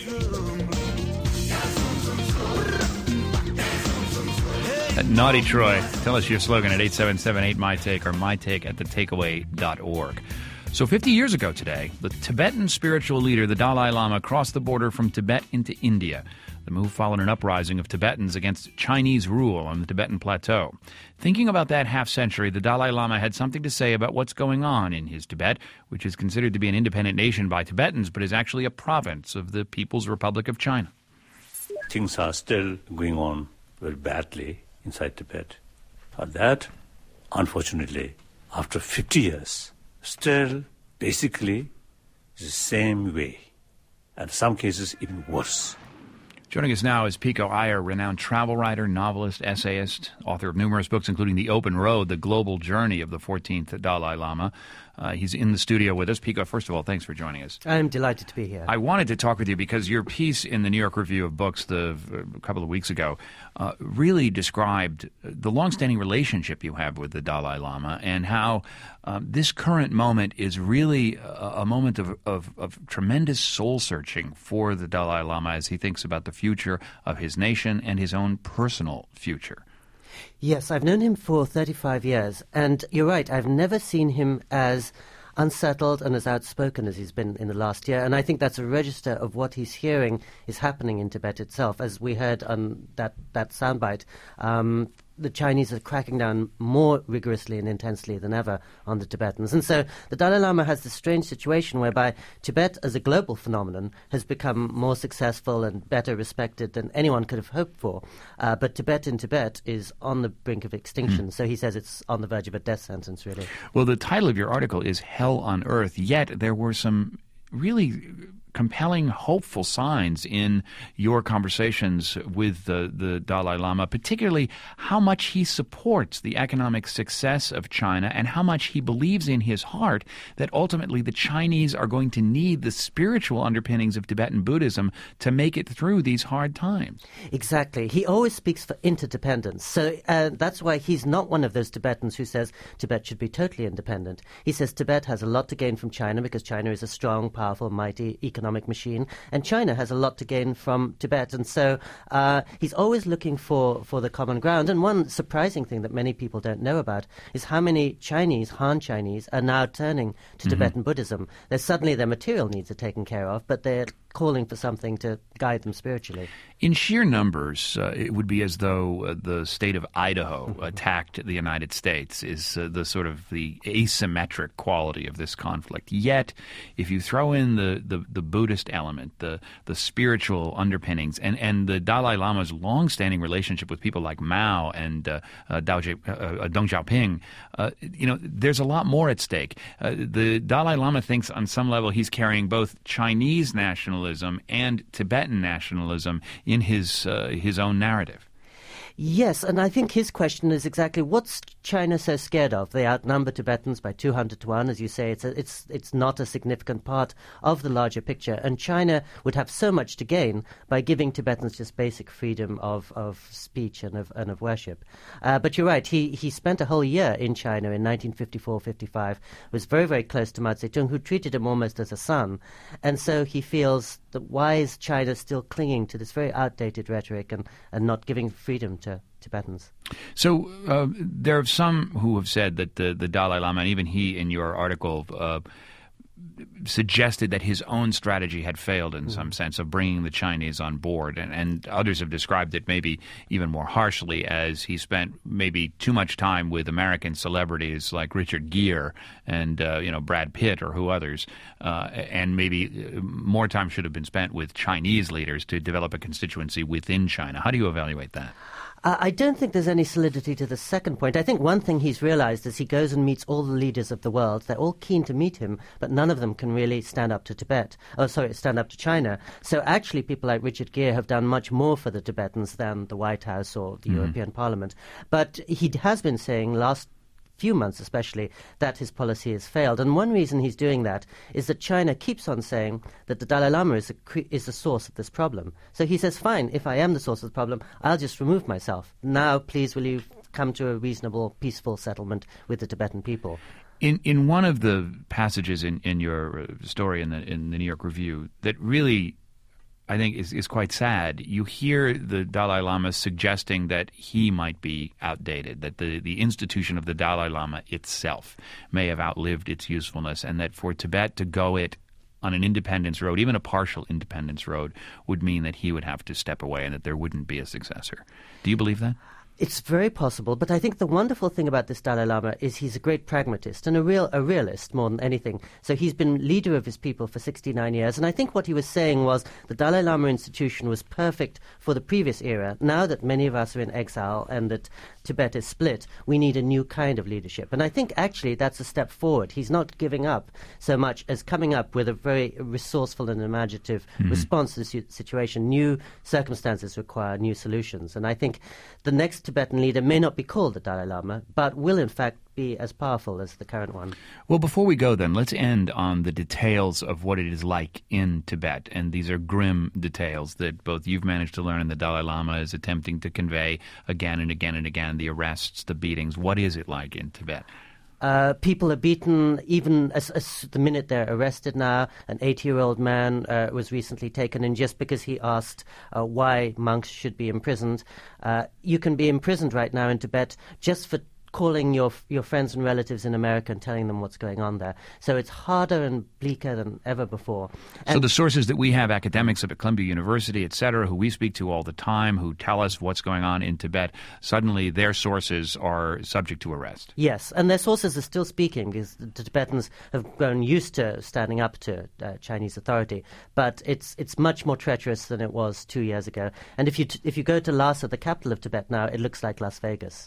Naughty Troy, tell us your slogan at 877-8MyTake or mytake@thetakeaway.org. So 50 years ago today, the Tibetan spiritual leader, the Dalai Lama, crossed the border from Tibet into India. The move followed an uprising of Tibetans against Chinese rule on the Tibetan plateau. Thinking about that half-century, the Dalai Lama had something to say about what's going on in his Tibet, which is considered to be an independent nation by Tibetans, but is actually a province of the People's Republic of China. Things are still going on very badly inside Tibet. For that, unfortunately, after 50 years, still basically the same way, and in some cases even worse. Joining us now is Pico Iyer, renowned travel writer, novelist, essayist, author of numerous books, including The Open Road, The Global Journey of the 14th Dalai Lama. He's in the studio with us. Pico, first of all, thanks for joining us. I'm delighted to be here. I wanted to talk with you because your piece in the New York Review of Books a couple of weeks ago really described the longstanding relationship you have with the Dalai Lama and how this current moment is really a moment of tremendous soul-searching for the Dalai Lama as he thinks about the future of his nation and his own personal future. Yes, I've known him for 35 years, and you're right, I've never seen him as unsettled and as outspoken as he's been in the last year, and I think that's a register of what he's hearing is happening in Tibet itself. As we heard on that soundbite, the Chinese are cracking down more rigorously and intensely than ever on the Tibetans. And so the Dalai Lama has this strange situation whereby Tibet as a global phenomenon has become more successful and better respected than anyone could have hoped for. But Tibet in Tibet is on the brink of extinction. So he says it's on the verge of a death sentence, really. Well, the title of your article is Hell on Earth, yet there were some really compelling, hopeful signs in your conversations with the Dalai Lama, particularly how much he supports the economic success of China and how much he believes in his heart that ultimately the Chinese are going to need the spiritual underpinnings of Tibetan Buddhism to make it through these hard times. Exactly. He always speaks for interdependence. So that's why he's not one of those Tibetans who says Tibet should be totally independent. He says Tibet has a lot to gain from China because China is a strong, powerful, mighty economic machine, and China has a lot to gain from Tibet. And so he's always looking for the common ground. And one surprising thing that many people don't know about is how many Chinese, Han Chinese, are now turning to Tibetan Buddhism. Suddenly their material needs are taken care of, but they're calling for something to guide them spiritually. In sheer numbers, it would be as though the state of Idaho attacked the United States is the sort of the asymmetric quality of this conflict. Yet, if you throw in the Buddhist element, the spiritual underpinnings, and the Dalai Lama's long-standing relationship with people like Mao and Deng Xiaoping, there's a lot more at stake. The Dalai Lama thinks on some level he's carrying both Chinese nationalism and Tibetan nationalism in his own narrative. Yes, and I think his question is exactly what's China so scared of? They outnumber Tibetans by 200 to 1, as you say. It's not a significant part of the larger picture, and China would have so much to gain by giving Tibetans just basic freedom of speech and of worship. But you're right, he spent a whole year in China in 1954-55, was very, very close to Mao Zedong, who treated him almost as a son, and so he feels that why is China still clinging to this very outdated rhetoric and not giving freedom to Tibetans? So there are some who have said that the Dalai Lama, and even he in your article, suggested that his own strategy had failed in some sense of bringing the Chinese on board, and others have described it maybe even more harshly as he spent maybe too much time with American celebrities like Richard Gere and Brad Pitt or who others, and maybe more time should have been spent with Chinese leaders to develop a constituency within China. How do you evaluate that? I don't think there's any solidity to the second point. I think one thing he's realized is he goes and meets all the leaders of the world. They're all keen to meet him, but none of them can really stand up to China. So actually people like Richard Gere have done much more for the Tibetans than the White House or the European Parliament. But he has been saying last few months especially, that his policy has failed. And one reason he's doing that is that China keeps on saying that the Dalai Lama is the source of this problem. So he says, fine, if I am the source of the problem, I'll just remove myself. Now, please, will you come to a reasonable, peaceful settlement with the Tibetan people? In one of the passages in your story in the New York Review that really I think is quite sad. You hear the Dalai Lama suggesting that he might be outdated, that the institution of the Dalai Lama itself may have outlived its usefulness, and that for Tibet to go it on an independence road, even a partial independence road, would mean that he would have to step away and that there wouldn't be a successor. Do you believe that? It's very possible, but I think the wonderful thing about this Dalai Lama is he's a great pragmatist and a realist more than anything. So he's been leader of his people for 69 years, and I think what he was saying was the Dalai Lama institution was perfect for the previous era. Now that many of us are in exile and that Tibet is split, we need a new kind of leadership. And I think actually that's a step forward. He's not giving up so much as coming up with a very resourceful and imaginative response to the situation. New circumstances require new solutions. And I think the next Tibetan leader may not be called the Dalai Lama, but will in fact be as powerful as the current one. Well, before we go then, let's end on the details of what it is like in Tibet. And these are grim details that both you've managed to learn and the Dalai Lama is attempting to convey again and again and again, the arrests, the beatings. What is it like in Tibet? People are beaten even as the minute they're arrested now. An 80-year-old man was recently taken in just because he asked why monks should be imprisoned. You can be imprisoned right now in Tibet just for calling your friends and relatives in America and telling them what's going on there. So it's harder and bleaker than ever before. So the sources that we have, academics at Columbia University, et cetera, who we speak to all the time, who tell us what's going on in Tibet, suddenly their sources are subject to arrest. Yes, and their sources are still speaking because the Tibetans have grown used to standing up to Chinese authority. But it's much more treacherous than it was 2 years ago. And if you go to Lhasa, the capital of Tibet now, it looks like Las Vegas.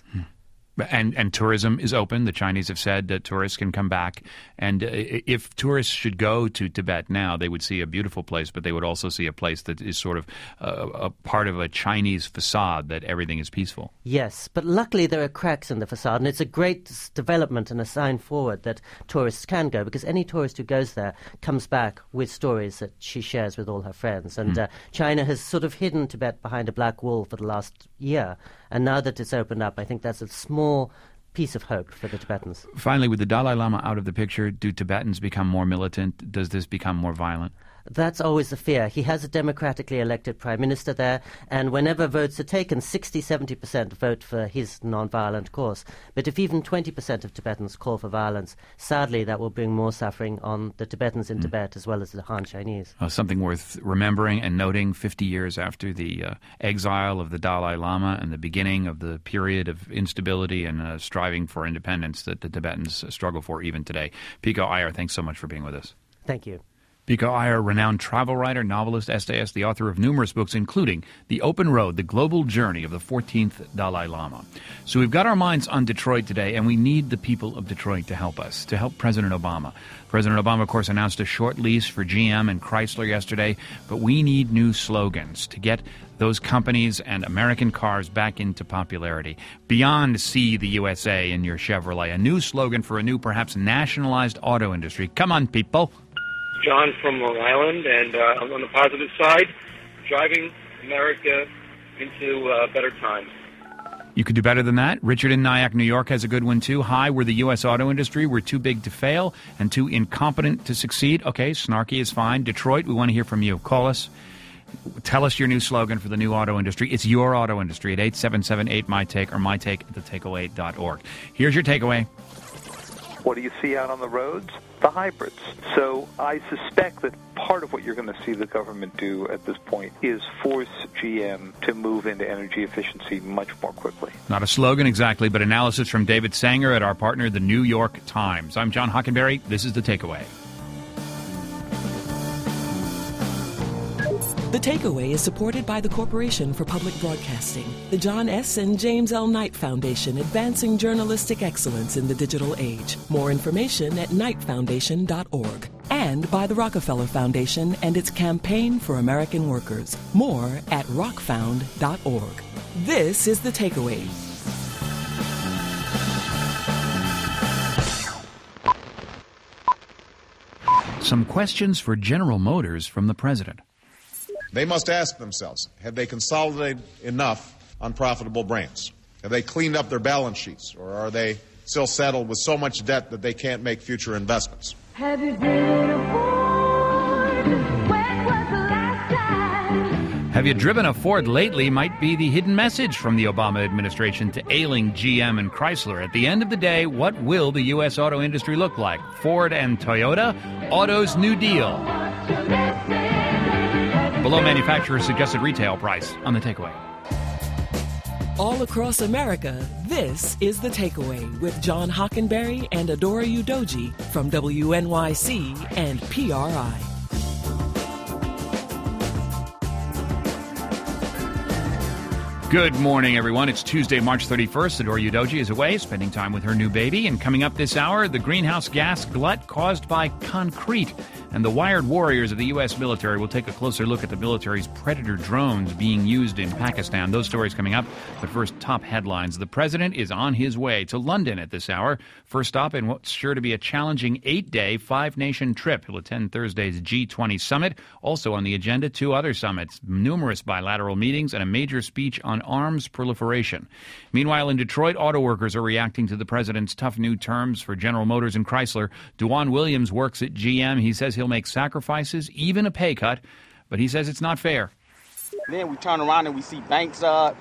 And tourism is open. The Chinese have said that tourists can come back. And if tourists should go to Tibet now, they would see a beautiful place, but they would also see a place that is sort of a part of a Chinese facade that everything is peaceful. Yes, but luckily there are cracks in the facade, and it's a great development and a sign forward that tourists can go, because any tourist who goes there comes back with stories that she shares with all her friends. And China has sort of hidden Tibet behind a black wall for the last year, and now that it's opened up, I think that's a small piece of hope for the Tibetans. Finally, with the Dalai Lama out of the picture, do Tibetans become more militant? Does this become more violent? That's always the fear. He has a democratically elected prime minister there, and whenever votes are taken, 60-70% vote for his non-violent course. But if even 20% of Tibetans call for violence, sadly that will bring more suffering on the Tibetans in Tibet as well as the Han Chinese. Something worth remembering and noting 50 years after the exile of the Dalai Lama and the beginning of the period of instability and striving for independence that the Tibetans struggle for even today. Pico Iyer, thanks so much for being with us. Thank you. Pico Iyer, renowned travel writer, novelist, essayist, the author of numerous books, including The Open Road, The Global Journey of the 14th Dalai Lama. So we've got our minds on Detroit today, and we need the people of Detroit to help us, to help President Obama. President Obama, of course, announced a short lease for GM and Chrysler yesterday, but we need new slogans to get those companies and American cars back into popularity. Beyond see the USA in your Chevrolet, a new slogan for a new, perhaps nationalized auto industry. Come on, people. John from Long Island, and I'm on the positive side, driving America into better times. You could do better than that. Richard in Nyack, New York has a good one, too. Hi, we're the U.S. auto industry. We're too big to fail and too incompetent to succeed. Okay, snarky is fine. Detroit, we want to hear from you. Call us. Tell us your new slogan for the new auto industry. It's your auto industry at 877-8MyTake or mytake@thetakeaway.org. Here's your takeaway. What do you see out on the roads? The hybrids. So I suspect that part of what you're going to see the government do at this point is force GM to move into energy efficiency much more quickly. Not a slogan exactly, but analysis from David Sanger at our partner, the New York Times. I'm John Hockenberry. This is The Takeaway. The Takeaway is supported by the Corporation for Public Broadcasting, the John S. and James L. Knight Foundation, advancing journalistic excellence in the digital age. More information at knightfoundation.org. And by the Rockefeller Foundation and its Campaign for American Workers. More at rockfound.org. This is The Takeaway. Some questions for General Motors from the president. They must ask themselves, have they consolidated enough unprofitable brands? Have they cleaned up their balance sheets? Or are they still saddled with so much debt that they can't make future investments? Have you driven a Ford? When was the last time? Have you driven a Ford lately might be the hidden message from the Obama administration to ailing GM and Chrysler. At the end of the day, what will the U.S. auto industry look like? Ford and Toyota? Auto's New Deal. Below manufacturer's suggested retail price on The Takeaway. All across America, this is The Takeaway with John Hockenberry and Adora Udoji from WNYC and PRI. Good morning, everyone. It's Tuesday, March 31st. Adora Udoji is away, spending time with her new baby. And coming up this hour, the greenhouse gas glut caused by concrete. And the wired warriors of the U.S. military will take a closer look at the military's Predator drones being used in Pakistan. Those stories coming up. But first, top headlines. The president is on his way to London at this hour. First stop in what's sure to be a challenging 8-day, 5-nation trip. He'll attend Thursday's G20 summit. Also on the agenda, 2 other summits, numerous bilateral meetings, and a major speech on arms proliferation. Meanwhile, in Detroit, auto workers are reacting to the president's tough new terms for General Motors and Chrysler. Dewan Williams works at GM. He says he'll make sacrifices, even a pay cut, but he says it's not fair. Then we turn around and we see banks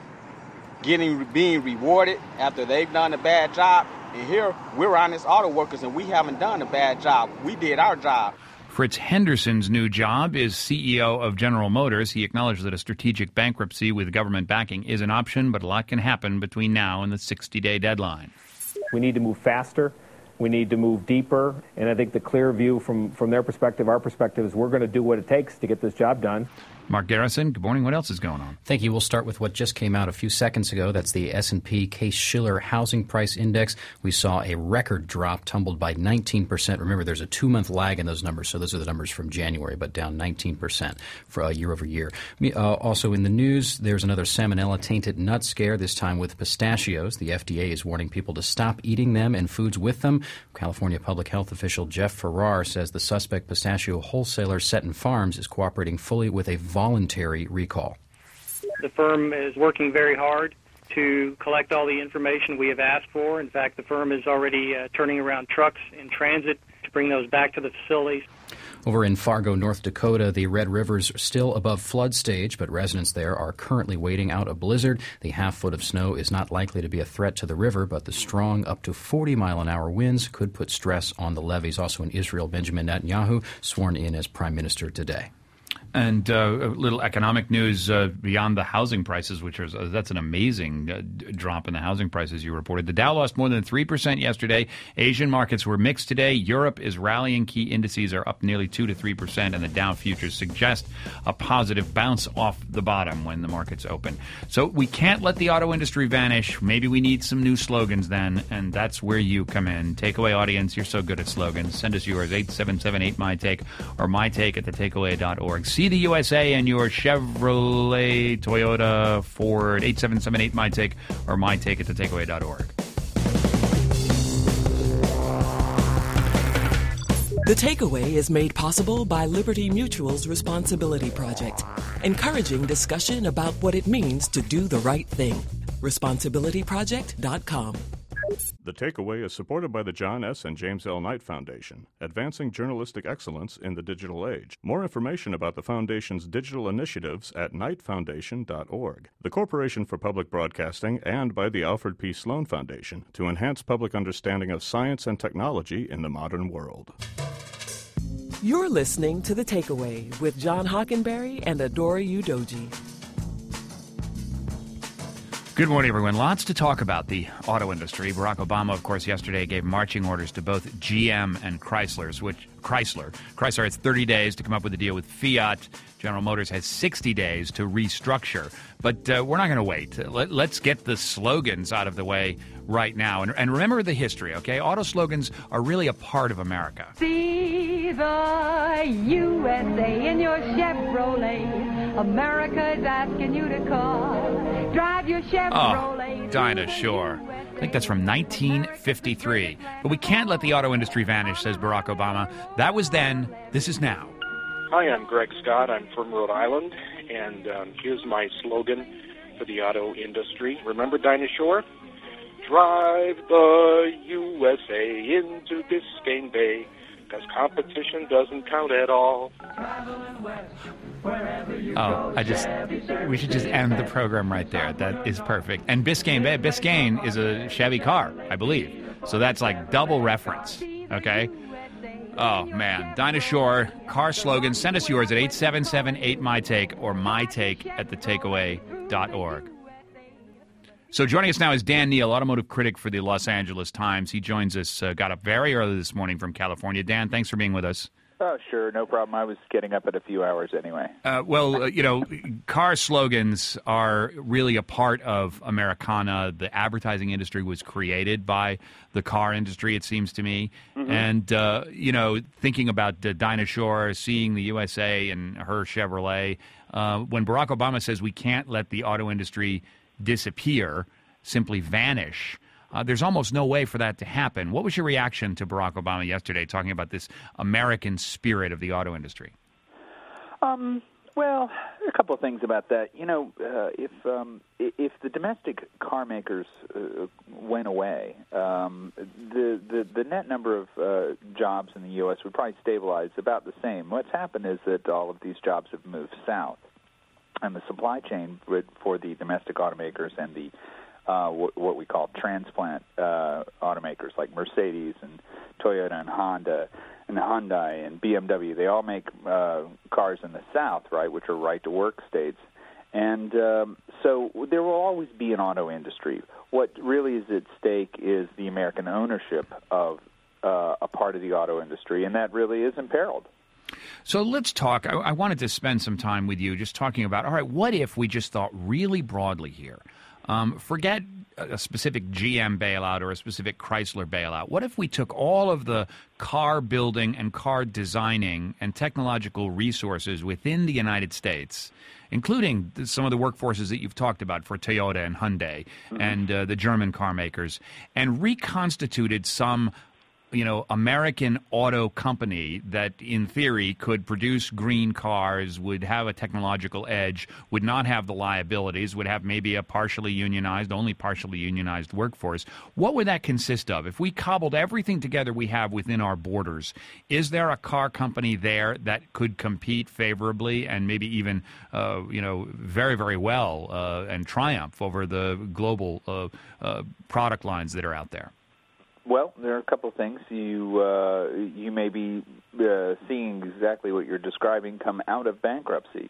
being rewarded after they've done a bad job. And here, we're honest auto workers, and we haven't done a bad job. We did our job. Fritz Henderson's new job is CEO of General Motors. He acknowledged that a strategic bankruptcy with government backing is an option, but a lot can happen between now and the 60-day deadline. We need to move faster. We need to move deeper. And I think the clear view from their perspective, our perspective, is we're going to do what it takes to get this job done. Mark Garrison, good morning. What else is going on? Thank you. We'll start with what just came out a few seconds ago. That's the S&P Case-Shiller Housing Price Index. We saw a record drop, tumbled by 19%. Remember, there's a 2-month lag in those numbers, so those are the numbers from January, but down 19% for year over year. Also in the news, there's another salmonella-tainted nut scare, this time with pistachios. The FDA is warning people to stop eating them and foods with them. California public health official Jeff Farrar says the suspect pistachio wholesaler Seton Farms is cooperating fully with a voluntary recall. The firm is working very hard to collect all the information we have asked for. In fact, the firm is already turning around trucks in transit to bring those back to the facilities. Over in Fargo, North Dakota, the Red River's still above flood stage, but residents there are currently waiting out a blizzard. The half-foot of snow is not likely to be a threat to the river, but the strong up to 40-mile-an-hour winds could put stress on the levees. Also in Israel, Benjamin Netanyahu sworn in as prime minister today. And a little economic news beyond the housing prices, that's an amazing drop in the housing prices you reported. The Dow lost more than 3% yesterday. Asian markets were mixed today. Europe is rallying. Key indices are up nearly 2 to 3%, and the Dow futures suggest a positive bounce off the bottom when the markets open. So we can't let the auto industry vanish. Maybe we need some new slogans then, and that's where you come in. Takeaway audience, you're so good at slogans. Send us yours, 877-8MyTake, or mytake at thetakeaway.org. See the USA and your Chevrolet, Toyota, Ford, 877-8MyTake, or mytake at thetakeaway.org. The Takeaway is made possible by Liberty Mutual's Responsibility Project, encouraging discussion about what it means to do the right thing. ResponsibilityProject.com. The Takeaway is supported by the John S. and James L. Knight Foundation, advancing journalistic excellence in the digital age. More information about the Foundation's digital initiatives at knightfoundation.org. The Corporation for Public Broadcasting, and by the Alfred P. Sloan Foundation to enhance public understanding of science and technology in the modern world. You're listening to The Takeaway with John Hockenberry and Adora Udoji. Good morning, everyone. Lots to talk about the auto industry. Barack Obama, of course, yesterday gave marching orders to both GM and Chrysler has 30 days to come up with a deal with Fiat. General Motors has 60 days to restructure. But we're not going to wait. Let's get the slogans out of the way right now. And remember the history, okay? Auto slogans are really a part of America. See the USA in your Chevrolet. America is asking you to call. Drive your Chevrolet. Oh, Dinah Shore. I think that's from 1953. But we can't let the auto industry vanish, says Barack Obama. That was then. This is now. Hi, I'm Greg Scott. I'm from Rhode Island, and here's my slogan for the auto industry. Remember Dinah Shore? Drive the USA into Biscayne Bay, because competition doesn't count at all. We should just end the program right there. That is perfect. And Biscayne Bay, Biscayne is a Chevy car, I believe. So that's like double reference, okay? Oh, man. Dinah Shore, car slogan. Send us yours at 877-8MyTake or mytake at thetakeaway.org. So joining us now is Dan Neal, automotive critic for the Los Angeles Times. He joins us, got up very early this morning from California. Dan, thanks for being with us. Oh, sure, no problem. I was getting up at a few hours anyway. Car slogans are really a part of Americana. The advertising industry was created by the car industry, it seems to me. Mm-hmm. And, thinking about Dinah Shore, seeing the USA and her Chevrolet, when Barack Obama says we can't let the auto industry disappear, simply vanish, there's almost no way for that to happen. What was your reaction to Barack Obama yesterday talking about this American spirit of the auto industry? Well, a couple of things about that. If the domestic car makers went away, the net number of jobs in the U.S. would probably stabilize about the same. What's happened is that all of these jobs have moved south, and the supply chain for the domestic automakers and the what we call transplant automakers like Mercedes and Toyota and Honda and Hyundai and BMW, they all make cars in the South, right, which are right-to-work states. And so there will always be an auto industry. What really is at stake is the American ownership of a part of the auto industry, and that really is imperiled. So let's talk. I wanted to spend some time with you just talking about, all right, what if we just thought really broadly here? Forget a specific GM bailout or a specific Chrysler bailout. What if we took all of the car building and car designing and technological resources within the United States, including some of the workforces that you've talked about for Toyota and Hyundai and the German car makers, and reconstituted some American auto company that, in theory, could produce green cars, would have a technological edge, would not have the liabilities, would have maybe a only partially unionized workforce. What would that consist of? If we cobbled everything together we have within our borders, is there a car company there that could compete favorably and maybe even, very, very well and triumph over the global product lines that are out there? Well, there are a couple of things. You may be seeing exactly what you're describing come out of bankruptcy.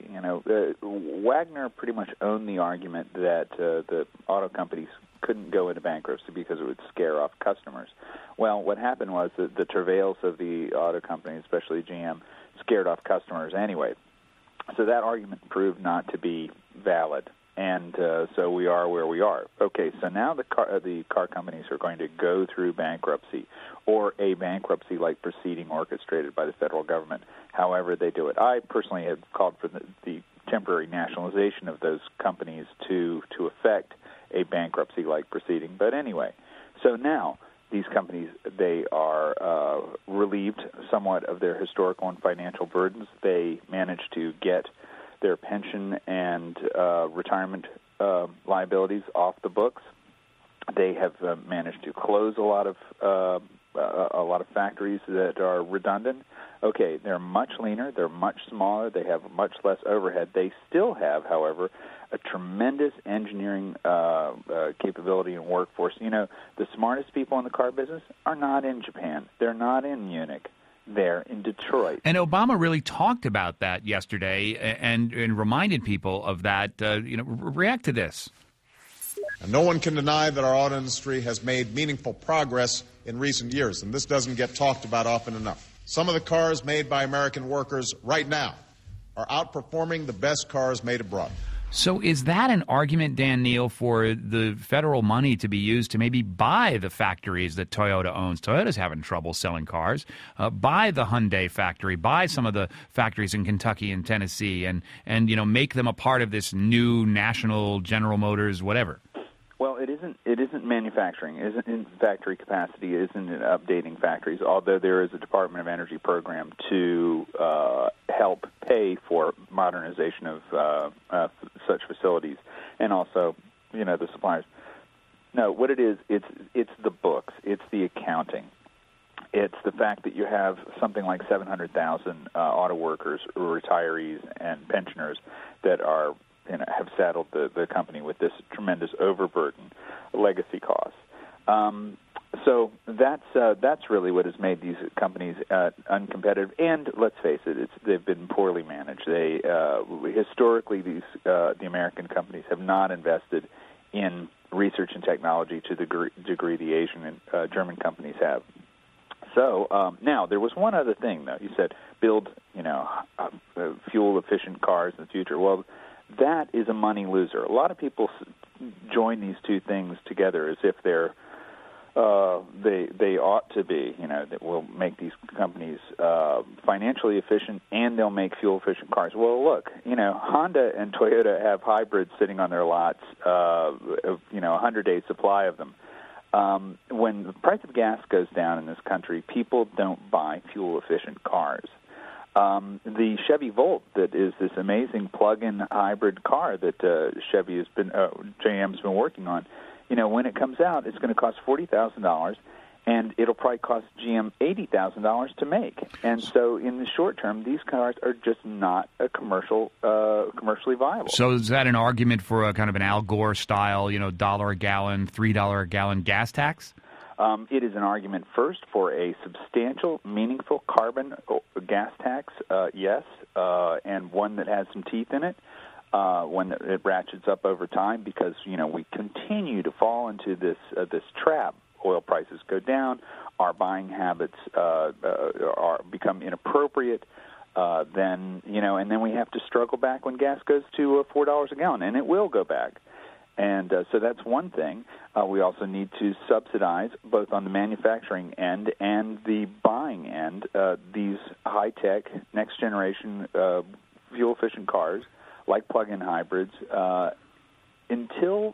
Wagner pretty much owned the argument that the auto companies couldn't go into bankruptcy because it would scare off customers. Well, what happened was that the travails of the auto companies, especially GM, scared off customers anyway. So that argument proved not to be valid. And so we are where we are. Okay, so now the car companies are going to go through bankruptcy, or a bankruptcy-like proceeding orchestrated by the federal government, however they do it. I personally have called for the temporary nationalization of those companies to effect a bankruptcy-like proceeding. But anyway, so now these companies, they are relieved somewhat of their historical and financial burdens. They managed to get their pension and retirement liabilities off the books. They have managed to close a lot of factories that are redundant. Okay, they're much leaner, they're much smaller, they have much less overhead. They still have, however, a tremendous engineering capability and workforce. The smartest people in the car business are not in Japan. They're not in Munich. There in Detroit. And Obama really talked about that yesterday and reminded people of that. React to this. And no one can deny that our auto industry has made meaningful progress in recent years, and this doesn't get talked about often enough. Some of the cars made by American workers right now are outperforming the best cars made abroad. So is that an argument, Dan Neal, for the federal money to be used to maybe buy the factories that Toyota owns? Toyota's having trouble selling cars. Buy the Hyundai factory, buy some of the factories in Kentucky and Tennessee, and make them a part of this new national General Motors, whatever. Well, it isn't manufacturing. It isn't in factory capacity. It isn't in updating factories, although there is a Department of Energy program to help pay for modernization of such facilities, and also, the suppliers. No, what it is, it's the books. It's the accounting. It's the fact that you have something like 700,000 auto workers, retirees, and pensioners that are have saddled the company with this tremendous overburden, legacy costs. So that's really what has made these companies uncompetitive. And let's face it, they've been poorly managed. Historically, the American companies have not invested in research and technology to the degree the Asian and German companies have. So now there was one other thing, though. You said build, fuel-efficient cars in the future. Well, that is a money loser. A lot of people join these two things together as if they ought to be. That will make these companies financially efficient, and they'll make fuel-efficient cars. Well, look, Honda and Toyota have hybrids sitting on their lots, 100-day supply of them. When the price of gas goes down in this country, people don't buy fuel-efficient cars. The Chevy Volt, that is this amazing plug-in hybrid car that GM's been working on, when it comes out, it's going to cost $40,000, and it'll probably cost GM $80,000 to make. And so in the short term, these cars are just not a commercially viable. So is that an argument for a kind of an Al Gore style, $1 a gallon, $3 a gallon gas tax? It is an argument first for a substantial, meaningful carbon gas tax, yes, and one that has some teeth in it. When it ratchets up over time, because we continue to fall into this trap. Oil prices go down, our buying habits become inappropriate. Then we have to struggle back when gas goes to $4 a gallon, and it will go back. And so that's one thing. We also need to subsidize, both on the manufacturing end and the buying end, these high-tech, next-generation fuel-efficient cars, like plug-in hybrids, until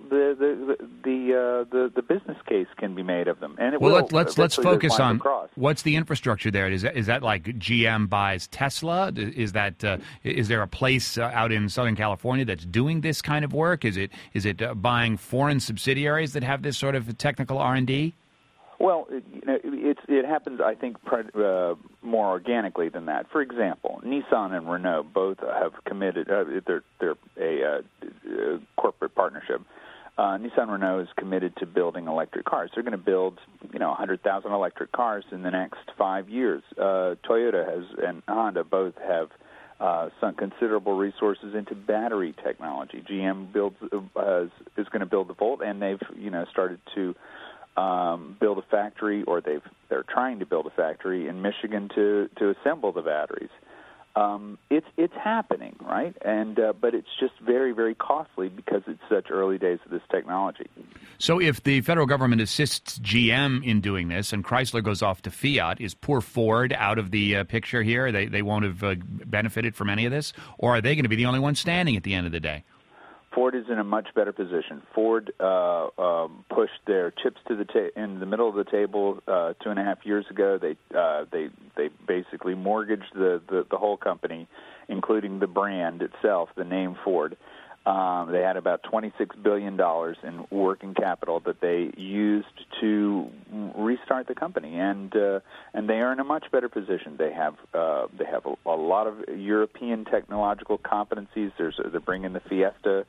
the business case can be made of them. And let's focus on what's the infrastructure there. Is that like GM buys Tesla? Is there a place out in Southern California that's doing this kind of work? Is it buying foreign subsidiaries that have this sort of technical R&D? Well, it happens, I think, more organically than that. For example, Nissan and Renault both have committed. They're a corporate partnership. Nissan Renault is committed to building electric cars. They're going to build, 100,000 electric cars in the next 5 years. Toyota and Honda both have sunk considerable resources into battery technology. GM is going to build the Volt, and they've started to build a factory, or they're trying to build a factory in Michigan to assemble the batteries. It's happening, right? And but it's just very, very costly because it's such early days of this technology. So if the federal government assists GM in doing this and Chrysler goes off to Fiat, is poor Ford out of the picture here? They won't have benefited from any of this? Or are they going to be the only ones standing at the end of the day? Ford is in a much better position. Ford pushed their chips in the middle of the table 2.5 years ago. They basically mortgaged the whole company, including the brand itself, the name Ford. They had about $26 billion in working capital that they used to restart the company, and they are in a much better position. They have a lot of European technological competencies. They're bringing the Fiesta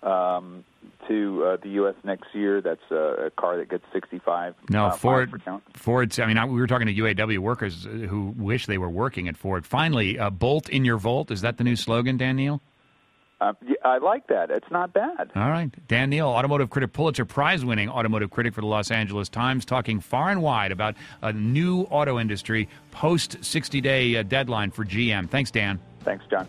to the U.S. next year. That's a car that gets 65. No, Ford's. I mean, we were talking to UAW workers who wish they were working at Ford. Finally, Bolt in your Volt. Is that the new slogan, Dan Neal? I like that. It's not bad. All right. Dan Neal, automotive critic, Pulitzer Prize-winning automotive critic for the Los Angeles Times, talking far and wide about a new auto industry post-60-day deadline for GM. Thanks, Dan. Thanks, John.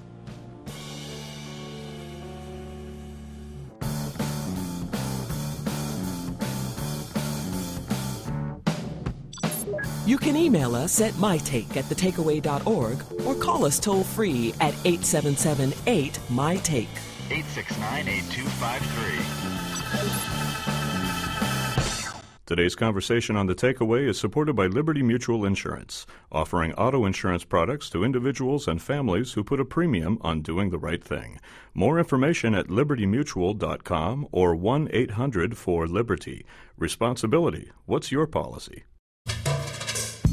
You can email us at mytake@thetakeaway.org or call us toll-free at 877-8-MY-TAKE. 869-8253. Today's conversation on The Takeaway is supported by Liberty Mutual Insurance, offering auto insurance products to individuals and families who put a premium on doing the right thing. More information at libertymutual.com or 1-800-4-LIBERTY. Responsibility. What's your policy?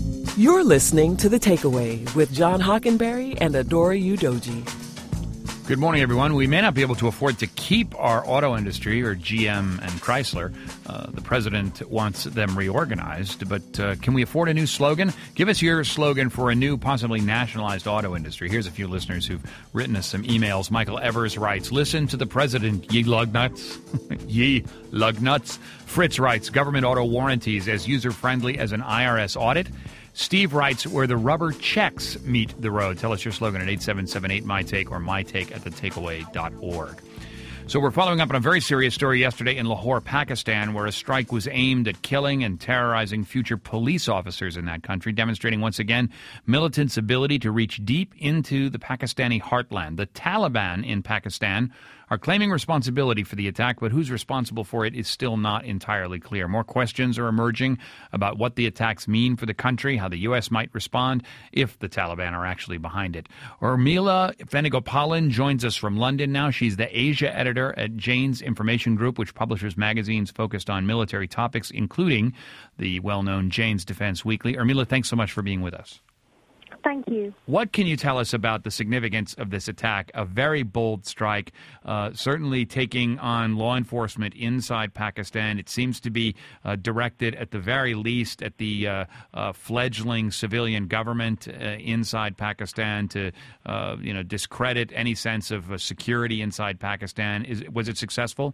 You're listening to The Takeaway with John Hockenberry and Adora Udoji. Good morning, everyone. We may not be able to afford to keep our auto industry, or GM and Chrysler. The president wants them reorganized, but can we afford a new slogan? Give us your slogan for a new, possibly nationalized auto industry. Here's a few listeners who've written us some emails. Michael Evers writes, listen to the president, ye lugnuts. Ye lugnuts. Fritz writes, government auto warranties as user-friendly as an IRS audit. Steve writes, where the rubber checks meet the road. Tell us your slogan at 877-8-MY-TAKE or mytake@thetakeaway.org. So we're following up on a very serious story yesterday in Lahore, Pakistan, where a strike was aimed at killing and terrorizing future police officers in that country, demonstrating once again militants' ability to reach deep into the Pakistani heartland. The Taliban in Pakistan are claiming responsibility for the attack, but who's responsible for it is still not entirely clear. More questions are emerging about what the attacks mean for the country, how the U.S. might respond if the Taliban are actually behind it. Urmila Venugopalan joins us from London now. She's the Asia editor at Jane's Information Group, which publishes magazines focused on military topics, including the well-known Jane's Defense Weekly. Urmila, thanks so much for being with us. Thank you. What can you tell us about the significance of this attack? A very bold strike, certainly taking on law enforcement inside Pakistan. It seems to be directed, at the very least, at the fledgling civilian government inside Pakistan to, discredit any sense of security inside Pakistan. Was it successful?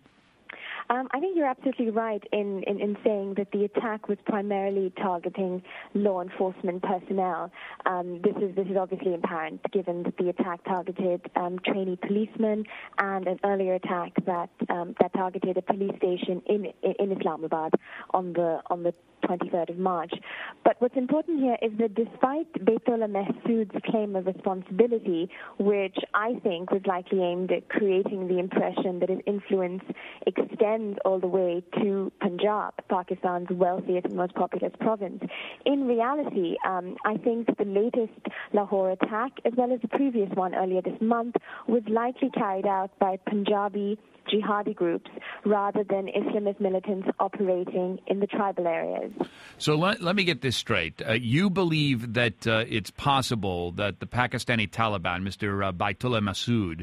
I think you're absolutely right in saying that the attack was primarily targeting law enforcement personnel. This is obviously apparent given that the attack targeted trainee policemen and an earlier attack that targeted a police station in Islamabad on the 23rd of March. But what's important here is that despite Baitullah Mahsood's claim of responsibility, which I think was likely aimed at creating the impression that his influence extends all the way to Punjab, Pakistan's wealthiest and most populous province, in reality, I think the latest Lahore attack, as well as the previous one earlier this month, was likely carried out by Punjabi jihadi groups rather than Islamist militants operating in the tribal areas. So let me get this straight. You believe that it's possible that the Pakistani Taliban, Mr. Baitullah Mahsood,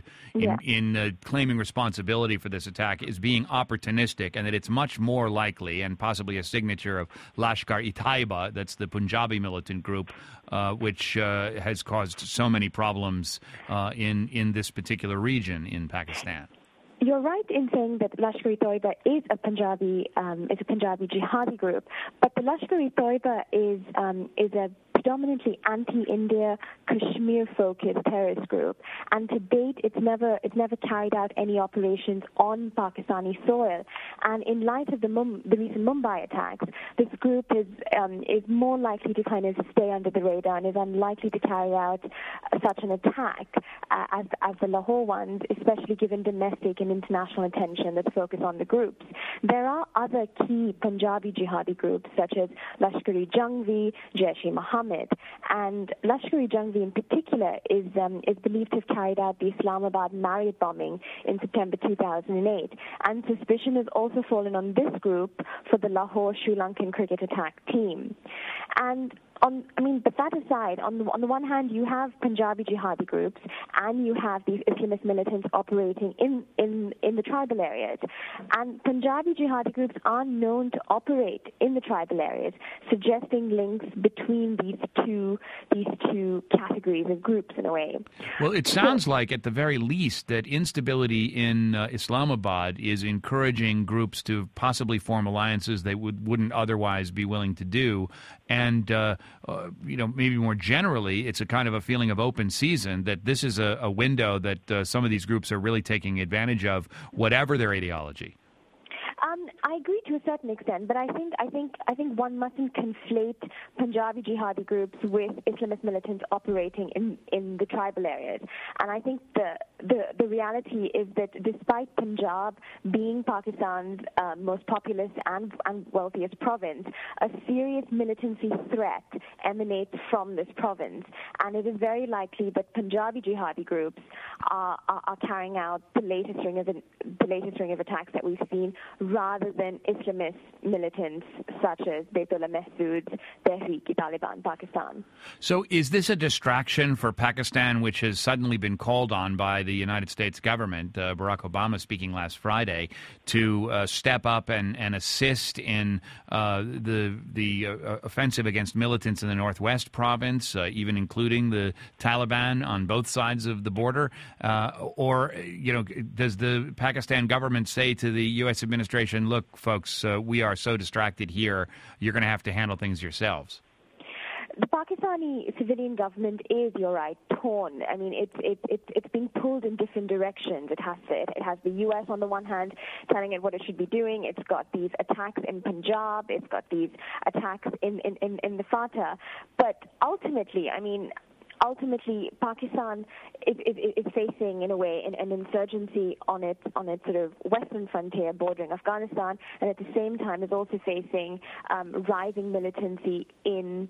in claiming responsibility for this attack is being opportunistic, and that it's much more likely, and possibly a signature of Lashkar-e-Taiba, that's the Punjabi militant group, which has caused so many problems in this particular region in Pakistan. You're right in saying that Lashkar-e-Taiba is a Punjabi jihadi group, but the Lashkar-e-Taiba is a predominantly anti-India, Kashmir-focused terrorist group, and to date, it's never carried out any operations on Pakistani soil. And in light of the recent Mumbai attacks, this group is more likely to kind of stay under the radar and is unlikely to carry out such an attack as the Lahore ones, especially given domestic and international attention that's focused on the groups. There are other key Punjabi jihadi groups such as Lashkar-e-Jhangvi, Jaish-e-Mohammed, and Lashkar-e-Jhangvi in particular is believed to have carried out the Islamabad Marriott bombing in September 2008, and suspicion has also fallen on this group for the Lahore Sri Lankan cricket attack team. And but that aside, on the one hand, you have Punjabi jihadi groups, and you have these Islamist militants operating in the tribal areas. And Punjabi jihadi groups are known to operate in the tribal areas, suggesting links between these two categories of groups in a way. Well, it sounds like, at the very least, that instability in Islamabad is encouraging groups to possibly form alliances they wouldn't otherwise be willing to do. And, maybe more generally, it's a kind of a feeling of open season, that this is a window that some of these groups are really taking advantage of, whatever their ideology. I agree to a certain extent, but I think one mustn't conflate Punjabi jihadi groups with Islamist militants operating in the tribal areas. And I think the reality is that despite Punjab being Pakistan's most populous and wealthiest province, a serious militancy threat emanates from this province, and it is very likely that Punjabi jihadi groups are carrying out the latest string of attacks that we've seen, rather than Islamist militants such as Baitullah Mahsood's Tehreek-e-Taliban Pakistan. So is this a distraction for Pakistan, which has suddenly been called on by the United States government, Barack Obama speaking last Friday, to step up and assist in the offensive against militants in the Northwest province, even including the Taliban on both sides of the border? Or does the Pakistan government say to the U.S. administration, look, folks, we are so distracted here, you're going to have to handle things yourselves? The Pakistani civilian government is, you're right, torn. I mean, it's being pulled in different directions. It has the U.S. on the one hand telling it what it should be doing. It's got these attacks in Punjab. It's got these attacks in the Fatah. But ultimately, Pakistan is facing, in a way, an insurgency on its sort of western frontier bordering Afghanistan, and at the same time is also facing rising militancy in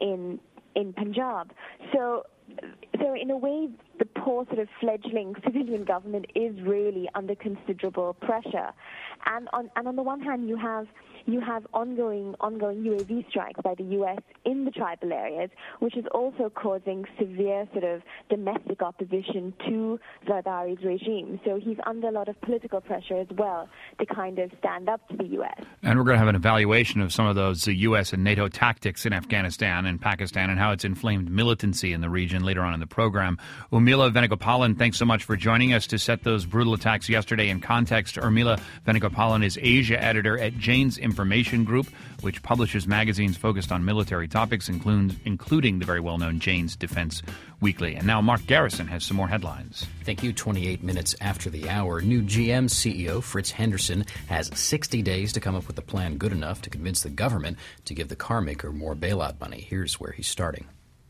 Punjab. So in a way, the poor sort of fledgling civilian government is really under considerable pressure. And on the one hand, you have ongoing UAV strikes by the U.S. in the tribal areas, which is also causing severe sort of domestic opposition to Zardari's regime. So he's under a lot of political pressure as well to kind of stand up to the U.S. And we're going to have an evaluation of some of those U.S. and NATO tactics in Afghanistan and Pakistan and how it's inflamed militancy in the region later on in the program. Urmila Venugopalan, thanks so much for joining us to set those brutal attacks yesterday in context. Urmila Venugopalan is Asia editor at Jane's Information Group, which publishes magazines focused on military topics, including the very well-known Jane's Defense Weekly. And now Mark Garrison has some more headlines. Thank you. 28 minutes after the hour, new GM CEO Fritz Henderson has 60 days to come up with a plan good enough to convince the government to give the car maker more bailout money. Here's where he's starting.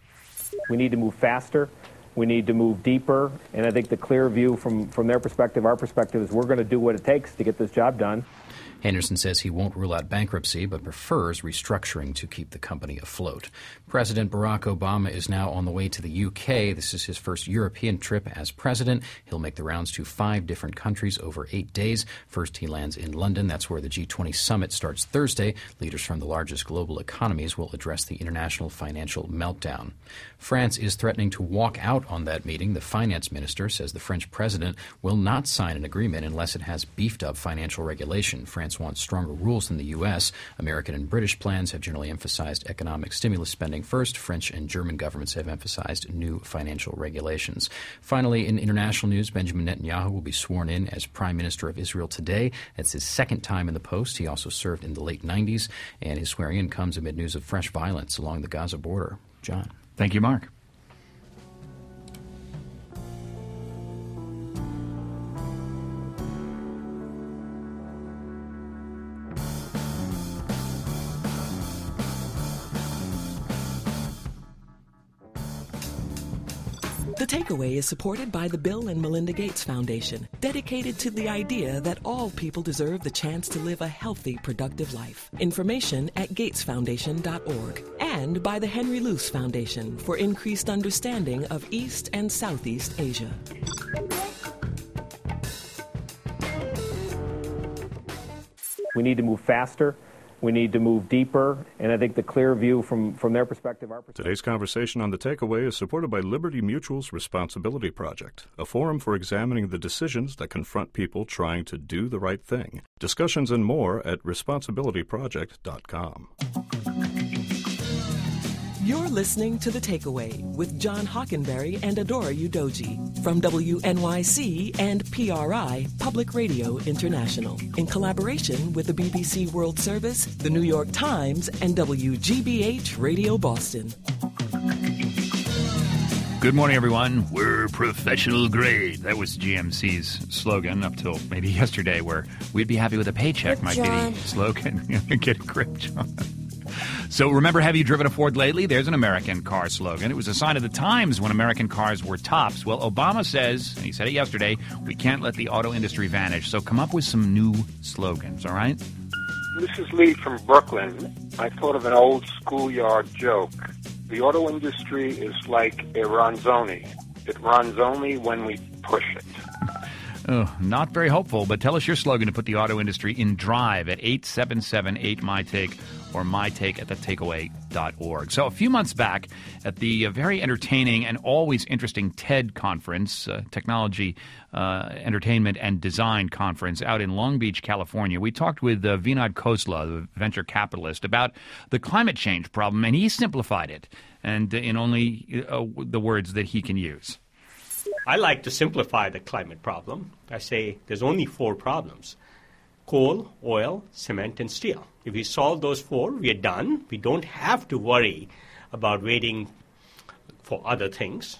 We need to move faster. We need to move deeper. And I think the clear view from their perspective, our perspective, is we're going to do what it takes to get this job done. Henderson says he won't rule out bankruptcy, but prefers restructuring to keep the company afloat. President Barack Obama is now on the way to the UK. This is his first European trip as president. He'll make the rounds to 5 different countries over 8 days. First, he lands in London. That's where the G20 summit starts Thursday. Leaders from the largest global economies will address the international financial meltdown. France is threatening to walk out on that meeting. The finance minister says the French president will not sign an agreement unless it has beefed up financial regulation. France wants stronger rules than the U.S. American and British plans have generally emphasized economic stimulus spending first. French and German governments have emphasized new financial regulations. Finally, in international news, Benjamin Netanyahu will be sworn in as Prime Minister of Israel today. That's his second time in the post. He also served in the late 90s, and his swearing-in comes amid news of fresh violence along the Gaza border. John. Thank you, Mark. The Takeaway is supported by the Bill and Melinda Gates Foundation, dedicated to the idea that all people deserve the chance to live a healthy, productive life. Information at gatesfoundation.org. And by the Henry Luce Foundation for increased understanding of East and Southeast Asia. We need to move faster. We need to move deeper, and I think the clear view from their perspective, our perspective. Today's conversation on The Takeaway is supported by Liberty Mutual's Responsibility Project, a forum for examining the decisions that confront people trying to do the right thing. Discussions and more at responsibilityproject.com. You're listening to The Takeaway with John Hockenberry and Adora Udoji from WNYC and PRI, Public Radio International, in collaboration with the BBC World Service, the New York Times, and WGBH Radio Boston. Good morning, everyone. We're professional grade. That was GMC's slogan up till maybe yesterday, where we'd be happy with a paycheck might be the slogan. Get a grip, John. So remember, have you driven a Ford lately? There's an American car slogan. It was a sign of the times when American cars were tops. Well, Obama says, and he said it yesterday, we can't let the auto industry vanish. So come up with some new slogans, all right? This is Lee from Brooklyn. I thought of an old schoolyard joke. The auto industry is like a Ronzoni. It runs only when we push it. Oh, not very hopeful, but tell us your slogan to put the auto industry in drive at 877-8-MY-TAKE or mytake@thetakeaway.org. So a few months back at the very entertaining and always interesting TED conference, Technology, Entertainment and Design Conference out in Long Beach, California, we talked with Vinod Khosla, the venture capitalist, about the climate change problem, and he simplified it and in only the words that he can use. I like to simplify the climate problem. I say there's only 4 problems: coal, oil, cement, and steel. If we solve those 4, we are done. We don't have to worry about waiting for other things.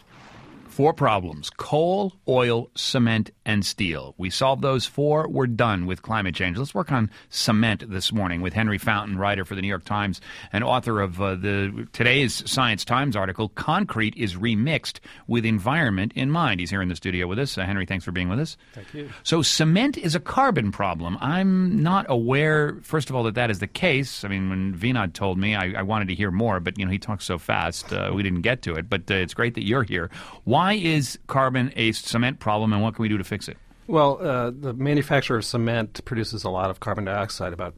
4 problems: coal, oil, cement, and steel. We solve those 4, we're done with climate change. Let's work on cement this morning with Henry Fountain, writer for the New York Times and author of today's Science Times article, Concrete is Remixed with Environment in Mind. He's here in the studio with us. Henry, thanks for being with us. Thank you. So cement is a carbon problem. I'm not aware, first of all, that is the case. I mean, when Vinod told me, I wanted to hear more, but he talks so fast, we didn't get to it. But it's great that you're here. Why is carbon a cement problem, and what can we do to fix it? Well, the manufacture of cement produces a lot of carbon dioxide, about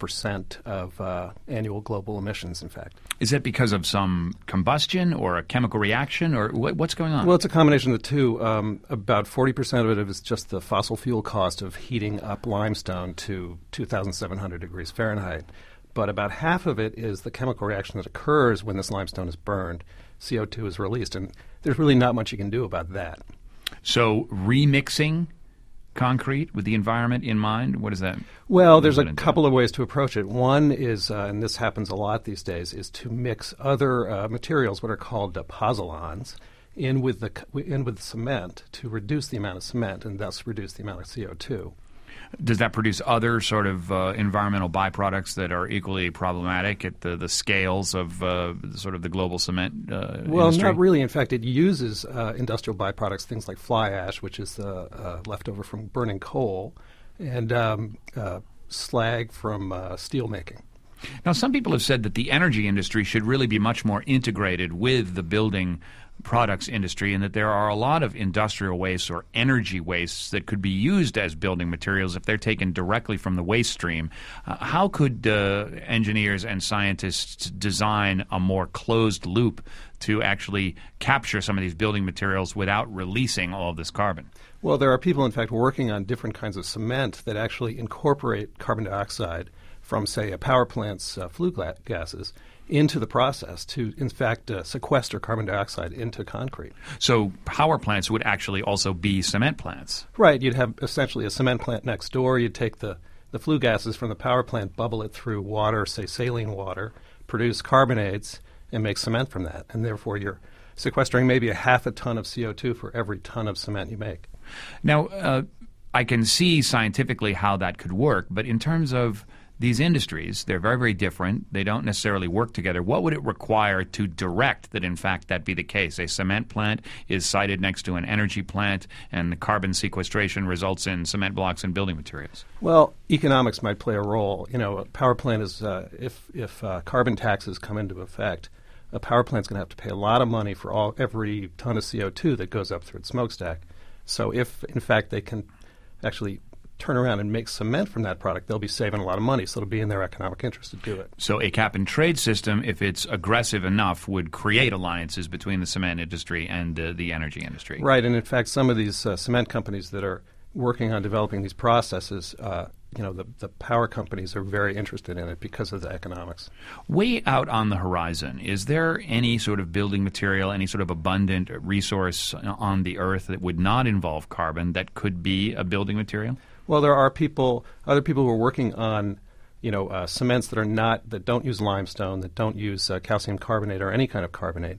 5% of annual global emissions, in fact. Is that because of some combustion or a chemical reaction, or what's going on? Well, it's a combination of the two. About 40% of it is just the fossil fuel cost of heating up limestone to 2,700 degrees Fahrenheit. But about half of it is the chemical reaction that occurs when this limestone is burned. CO2 is released, and there's really not much you can do about that. So remixing concrete with the environment in mind, what does that mean? Well, there's a couple of ways to approach it. One is, and this happens a lot these days, is to mix other materials, what are called pozzolans, in with the cement to reduce the amount of cement and thus reduce the amount of CO2. Does that produce other sort of environmental byproducts that are equally problematic at the scales of sort of the global cement Well, industry? not really. In fact, it uses industrial byproducts, things like fly ash, which is leftover from burning coal, and slag from steel making. Now, some people have said that the energy industry should really be much more integrated with the building products industry, and that there are a lot of industrial wastes or energy wastes that could be used as building materials if they're taken directly from the waste stream. How could engineers and scientists design a more closed loop to actually capture some of these building materials without releasing all of this carbon? Well, there are people, in fact, working on different kinds of cement that actually incorporate carbon dioxide from, say, a power plant's flue gases into the process to, in fact, sequester carbon dioxide into concrete. So power plants would actually also be cement plants. Right. You'd have essentially a cement plant next door. You'd take the flue gases from the power plant, bubble it through water, say saline water, produce carbonates, and make cement from that. And therefore you're sequestering maybe a half a ton of CO2 for every ton of cement you make. Now, I can see scientifically how that could work, but in terms of these industries, they're very, very different. They don't necessarily work together. What would it require to direct that, in fact, that be the case? A cement plant is sited next to an energy plant, and the carbon sequestration results in cement blocks and building materials. Well, economics might play a role. A power plant is, if carbon taxes come into effect, a power plant's going to have to pay a lot of money for every ton of CO2 that goes up through its smokestack. So if, in fact, they can actually turn around and make cement from that product, they'll be saving a lot of money, so it'll be in their economic interest to do it. So a cap-and-trade system, if it's aggressive enough, would create alliances between the cement industry and the energy industry. Right, and in fact, some of these cement companies that are working on developing these processes, the power companies are very interested in it because of the economics. Way out on the horizon, is there any sort of building material, any sort of abundant resource on the Earth that would not involve carbon that could be a building material? Well, there are other people who are working on, cements that don't use limestone, that don't use calcium carbonate or any kind of carbonate.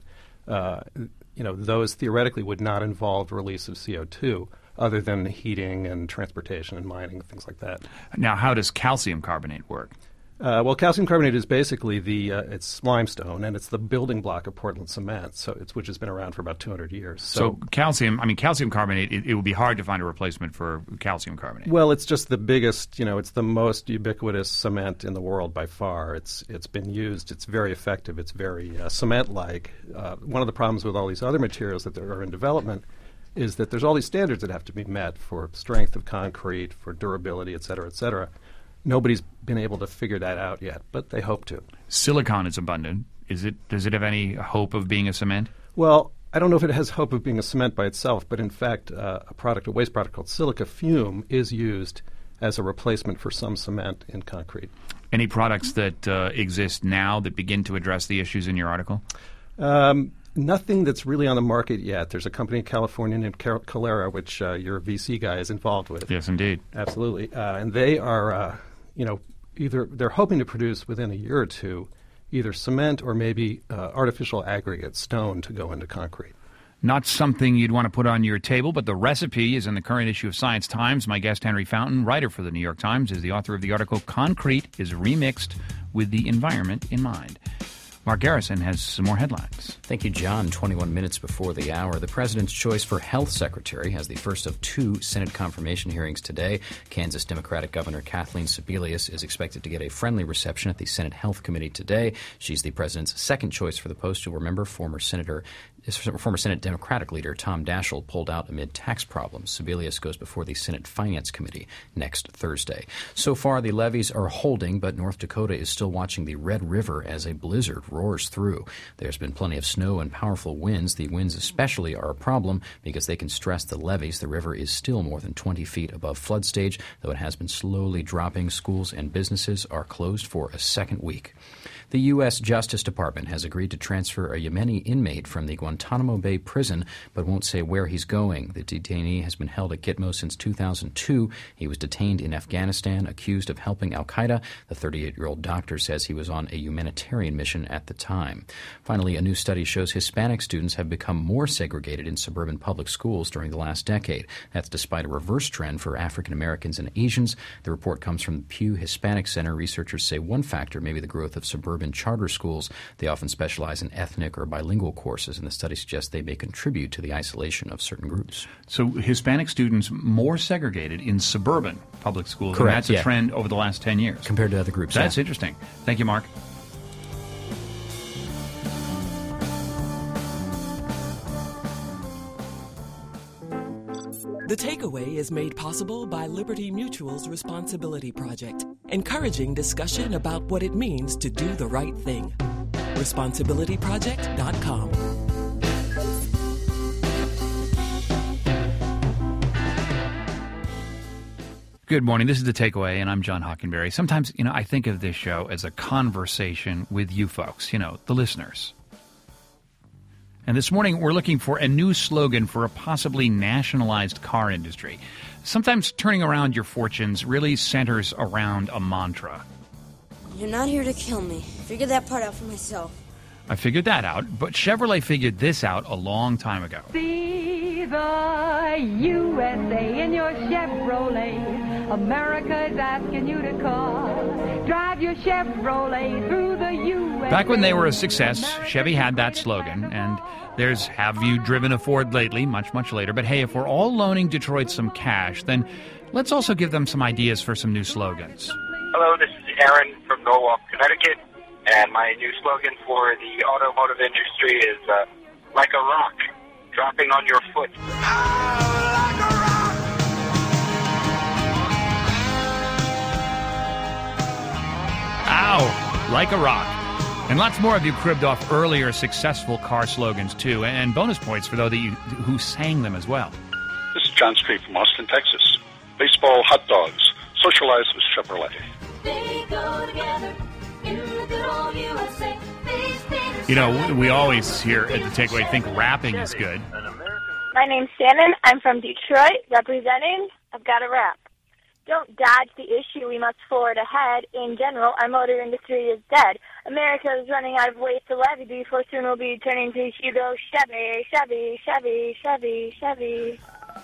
Those theoretically would not involve release of CO2, other than heating and transportation and mining and things like that. Now, how does calcium carbonate work? Well, calcium carbonate is basically it's limestone, and it's the building block of Portland cement, which has been around for about 200 years. So calcium carbonate, it would be hard to find a replacement for calcium carbonate. Well, it's just the biggest, it's the most ubiquitous cement in the world by far. It's been used. It's very effective. It's very cement-like. One of the problems with all these other materials that are in development is that there's all these standards that have to be met for strength of concrete, for durability, et cetera, et cetera. Nobody's been able to figure that out yet, but they hope to. Silicon is abundant. Does it have any hope of being a cement? Well, I don't know if it has hope of being a cement by itself, but in fact, a waste product called silica fume is used as a replacement for some cement in concrete. Any products that exist now that begin to address the issues in your article? Nothing that's really on the market yet. There's a company in California named Calera, which your VC guy is involved with. Yes, indeed. Absolutely. And they are, either they're hoping to produce within a year or two either cement or maybe artificial aggregate, stone, to go into concrete. Not something you'd want to put on your table, but the recipe is in the current issue of Science Times. My guest, Henry Fountain, writer for the New York Times, is the author of the article, Concrete is Remixed with the Environment in Mind. Mark Garrison has some more headlines. Thank you, John. 21 minutes before the hour. The president's choice for health secretary has the first of 2 Senate confirmation hearings today. Kansas Democratic Governor Kathleen Sebelius is expected to get a friendly reception at the Senate Health Committee today. She's the president's second choice for the post. You'll remember former Senate Democratic leader Tom Daschle pulled out amid tax problems. Sebelius goes before the Senate Finance Committee next Thursday. So far, the levees are holding, but North Dakota is still watching the Red River as a blizzard roars through. There's been plenty of snow and powerful winds. The winds especially are a problem because they can stress the levees. The river is still more than 20 feet above flood stage, though it has been slowly dropping. Schools and businesses are closed for a second week. The U.S. Justice Department has agreed to transfer a Yemeni inmate from the Guantanamo Bay prison, but won't say where he's going. The detainee has been held at Gitmo since 2002. He was detained in Afghanistan, accused of helping al-Qaeda. The 38-year-old doctor says he was on a humanitarian mission at the time. Finally, a new study shows Hispanic students have become more segregated in suburban public schools during the last decade. That's despite a reverse trend for African Americans and Asians. The report comes from the Pew Hispanic Center. Researchers say one factor may be the growth of suburban charter schools. They often specialize in ethnic or bilingual courses, and the study suggests they may contribute to the isolation of certain groups. So Hispanic students more segregated in suburban public schools. Correct, and that's a trend over the last 10 years. Compared to other groups. That's interesting. Thank you, Mark. The Takeaway is made possible by Liberty Mutual's Responsibility Project, encouraging discussion about what it means to do the right thing. ResponsibilityProject.com. Good morning. This is The Takeaway, and I'm John Hockenberry. Sometimes, I think of this show as a conversation with you folks, the listeners. And this morning, we're looking for a new slogan for a possibly nationalized car industry. Sometimes turning around your fortunes really centers around a mantra. You're not here to kill me. Figured that part out for myself. I figured that out, but Chevrolet figured this out a long time ago. See the USA in your Chevrolet. America is asking you to call. Drive your Chevrolet through the USA. Back when they were a success, Chevy had that slogan, and there's Have You Driven a Ford Lately, much, much later. But hey, if we're all loaning Detroit some cash, then let's also give them some ideas for some new slogans. Hello, this is Aaron from Norwalk, Connecticut, and my new slogan for the automotive industry is like a rock, dropping on your foot. Ow, like a rock. And lots more of you cribbed off earlier successful car slogans, too, and bonus points for those of you who sang them as well. This is John Street from Austin, Texas. Baseball, hot dogs, socialize with Chevrolet. They go together in the good old USA. We always here at The Takeaway think rapping is good. My name's Shannon. I'm from Detroit, representing I've Got a Rap. Don't dodge the issue. We must forward ahead. In general, our motor industry is dead. America is running out of ways to levy before soon we'll be turning to Hugo Chevy, Chevy, Chevy, Chevy, Chevy.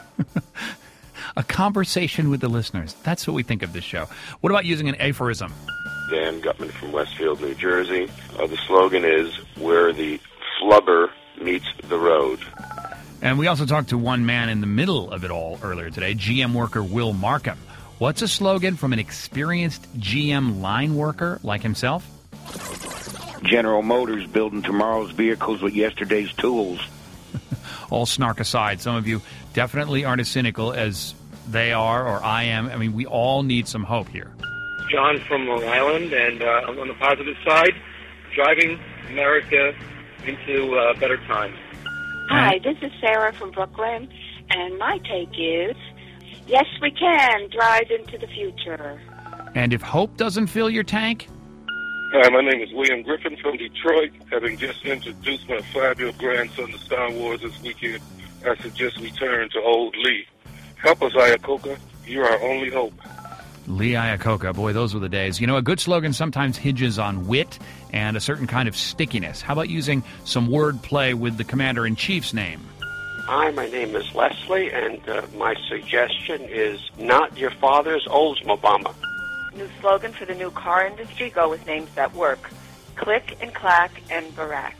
A conversation with the listeners. That's what we think of this show. What about using an aphorism? Dan Gutman from Westfield, New Jersey. The slogan is, where the flubber meets the road. And we also talked to one man in the middle of it all earlier today, GM worker Will Markham. What's a slogan from an experienced GM line worker like himself? General Motors building tomorrow's vehicles with yesterday's tools. All snark aside, some of you definitely aren't as cynical as they are or I am. I mean, we all need some hope here. John from Long Island, and I'm on the positive side, driving America into better times. Hi, this is Sarah from Brooklyn, and my take is, yes, we can drive into the future. And if hope doesn't fill your tank? Hi, my name is William Griffin from Detroit. Having just introduced my 5-year-old grandson to Star Wars this weekend, I suggest we turn to old Lee. Help us, Iacocca. You're our only hope. Lee Iacocca, boy, those were the days. You know, a good slogan sometimes hinges on wit and a certain kind of stickiness. How about using some wordplay with the Commander-in-Chief's name? Hi, my name is Leslie, and my suggestion is not your father's Oldsmobile. New slogan for the new car industry, go with names that work. Click and Clack and Barack.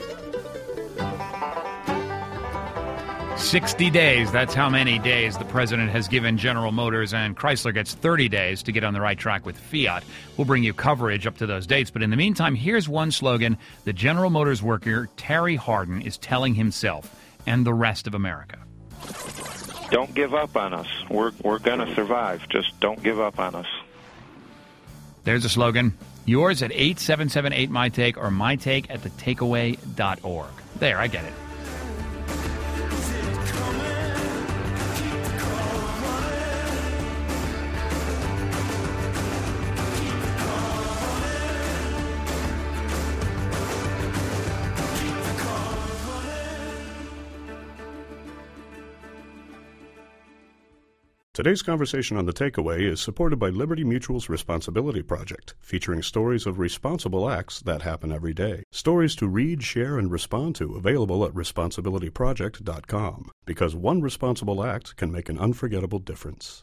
60 days, that's how many days the president has given General Motors, and Chrysler gets 30 days to get on the right track with Fiat. We'll bring you coverage up to those dates, but in the meantime, here's one slogan that General Motors worker Terry Hardin is telling himself and the rest of America. Don't give up on us. We're going to survive. Just don't give up on us. There's a slogan. Yours at 877-8MyTake or mytake@thetakeaway.org. There, I get it. Today's conversation on The Takeaway is supported by Liberty Mutual's Responsibility Project, featuring stories of responsible acts that happen every day. Stories to read, share, and respond to, available at responsibilityproject.com. Because one responsible act can make an unforgettable difference.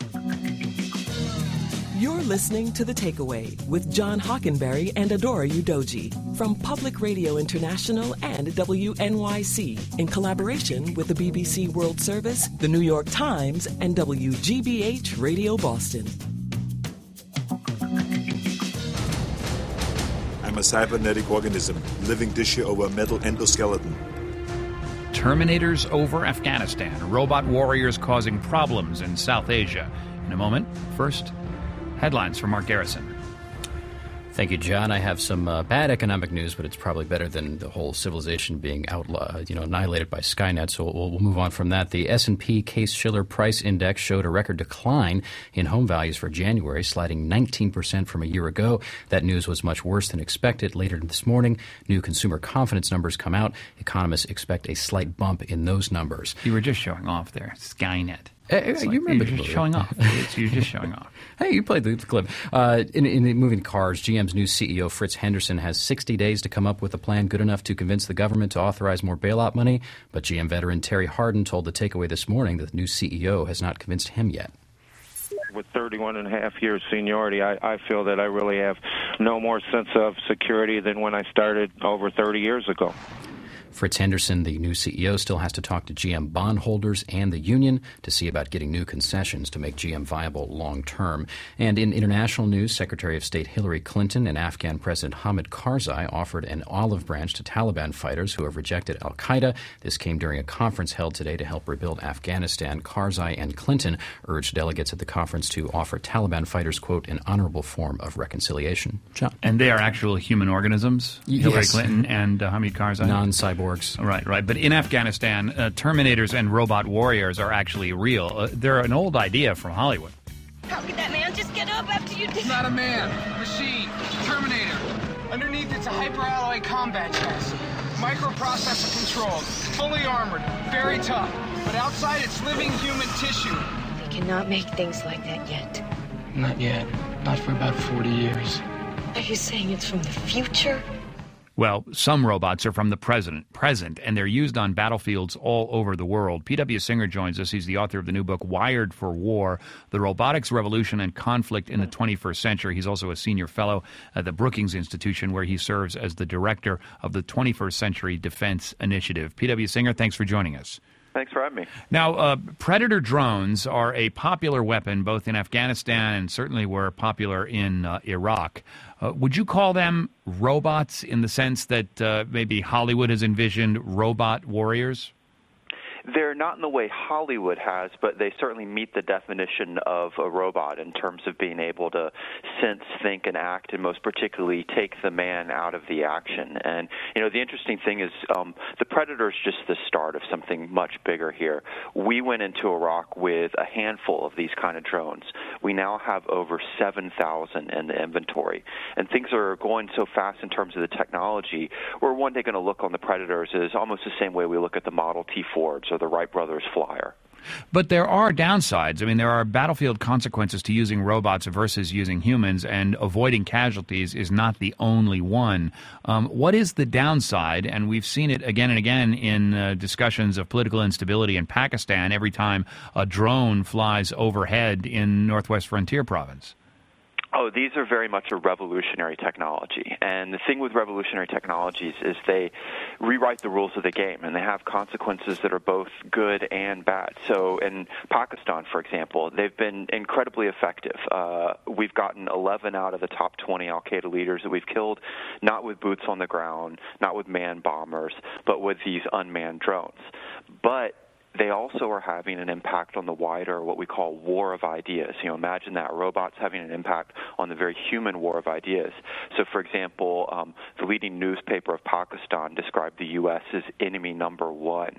You're listening to The Takeaway with John Hockenberry and Adora Udoji from Public Radio International and WNYC in collaboration with the BBC World Service, the New York Times, and WGBH Radio Boston. I'm a cybernetic organism, living tissue over a metal endoskeleton. Terminators over Afghanistan, robot warriors causing problems in South Asia. In a moment, first, headlines from Mark Garrison. Thank you, John. I have some bad economic news, but it's probably better than the whole civilization being annihilated by Skynet. So we'll move on from that. The S&P Case-Shiller Price Index showed a record decline in home values for January, sliding 19% from a year ago. That news was much worse than expected. Later this morning, new consumer confidence numbers come out. Economists expect a slight bump in those numbers. You were just showing off there. Skynet. You remember you're just showing off. You're just showing off. Hey, you played the clip. In moving cars, GM's new CEO, Fritz Henderson, has 60 days to come up with a plan good enough to convince the government to authorize more bailout money. But GM veteran Terry Hardin told The Takeaway this morning that the new CEO has not convinced him yet. With 31 and a half years seniority, I feel that I really have no more sense of security than when I started over 30 years ago. Fritz Henderson, the new CEO, still has to talk to GM bondholders and the union to see about getting new concessions to make GM viable long term. And in international news, Secretary of State Hillary Clinton and Afghan President Hamid Karzai offered an olive branch to Taliban fighters who have rejected al-Qaeda. This came during a conference held today to help rebuild Afghanistan. Karzai and Clinton urged delegates at the conference to offer Taliban fighters, quote, an honorable form of reconciliation. John. And they are actual human organisms? Yes. Hillary Clinton and Hamid Karzai? Non-cyborgs. Right. But in Afghanistan, Terminators and robot warriors are actually real. They're an old idea from Hollywood. How could that man just get up after you did? It's not a man. Machine. Terminator. Underneath, it's a hyperalloy combat chassis. Microprocessor controlled. Fully armored. Very tough. But outside, it's living human tissue. They cannot make things like that yet. Not yet. Not for about 40 years. Are you saying it's from the future? Well, some robots are from the present, and they're used on battlefields all over the world. P.W. Singer joins us. He's the author of the new book, Wired for War, The Robotics Revolution and Conflict in the 21st Century. He's also a senior fellow at the Brookings Institution, where he serves as the director of the 21st Century Defense Initiative. P.W. Singer, thanks for joining us. Thanks for having me. Now, Predator drones are a popular weapon both in Afghanistan and certainly were popular in Iraq. Would you call them robots in the sense that maybe Hollywood has envisioned robot warriors? They're not in the way Hollywood has, but they certainly meet the definition of a robot in terms of being able to sense, think, and act, and most particularly take the man out of the action. And, the interesting thing is the Predator is just the start of something much bigger here. We went into Iraq with a handful of these kind of drones. We now have over 7,000 in the inventory. And things are going so fast in terms of the technology, we're one day going to look on the Predators as almost the same way we look at the Model T Fords or the Wright Brothers Flyer. But there are downsides. I mean, there are battlefield consequences to using robots versus using humans, and avoiding casualties is not the only one. What is the downside? And we've seen it again and again in discussions of political instability in Pakistan every time a drone flies overhead in Northwest Frontier Province. Oh, these are very much a revolutionary technology. And the thing with revolutionary technologies is they rewrite the rules of the game, and they have consequences that are both good and bad. So in Pakistan, for example, they've been incredibly effective. We've gotten 11 out of the top 20 al-Qaeda leaders that we've killed, not with boots on the ground, not with manned bombers, but with these unmanned drones. But they also are having an impact on the wider, what we call war of ideas. Imagine that, robots having an impact on the very human war of ideas. So, for example, the leading newspaper of Pakistan described the U.S. as enemy number one.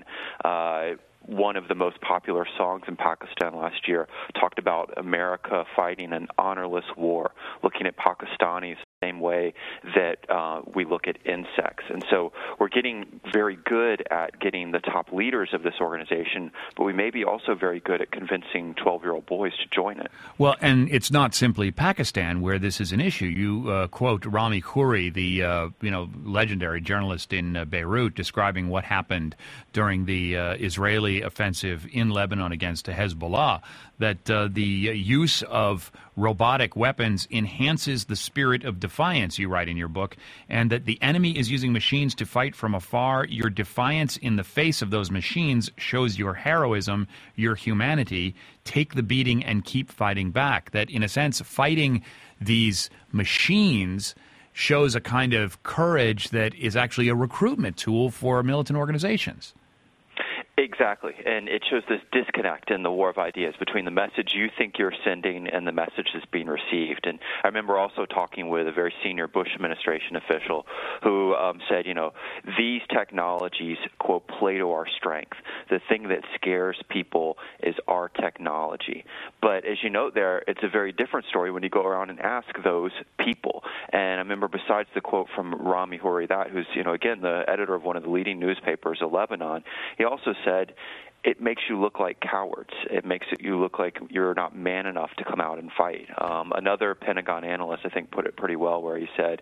One of the most popular songs in Pakistan last year talked about America fighting an honorless war, looking at Pakistanis the same way that we look at insects. And so we're getting very good at getting the top leaders of this organization, but we may be also very good at convincing 12-year-old boys to join it. Well, and it's not simply Pakistan where this is an issue. You quote Rami Khouri, the legendary journalist in Beirut, describing what happened during the Israeli offensive in Lebanon against Hezbollah, that the use of robotic weapons enhances the spirit of defiance, you write in your book, and that the enemy is using machines to fight from afar. Your defiance in the face of those machines shows your heroism, your humanity. Take the beating and keep fighting back. That, in a sense, fighting these machines shows a kind of courage that is actually a recruitment tool for militant organizations. Exactly, and it shows this disconnect in the war of ideas between the message you think you're sending and the message that's being received. And I remember also talking with a very senior Bush administration official who said, these technologies, quote, play to our strength. The thing that scares people is our technology. But as you note there, it's a very different story when you go around and ask those people. And I remember, besides the quote from Rami Khouri, who's, again, the editor of one of the leading newspapers of Lebanon, he also said, it makes you look like cowards. It makes you look like you're not man enough to come out and fight. Another Pentagon analyst, I think, put it pretty well, where he said,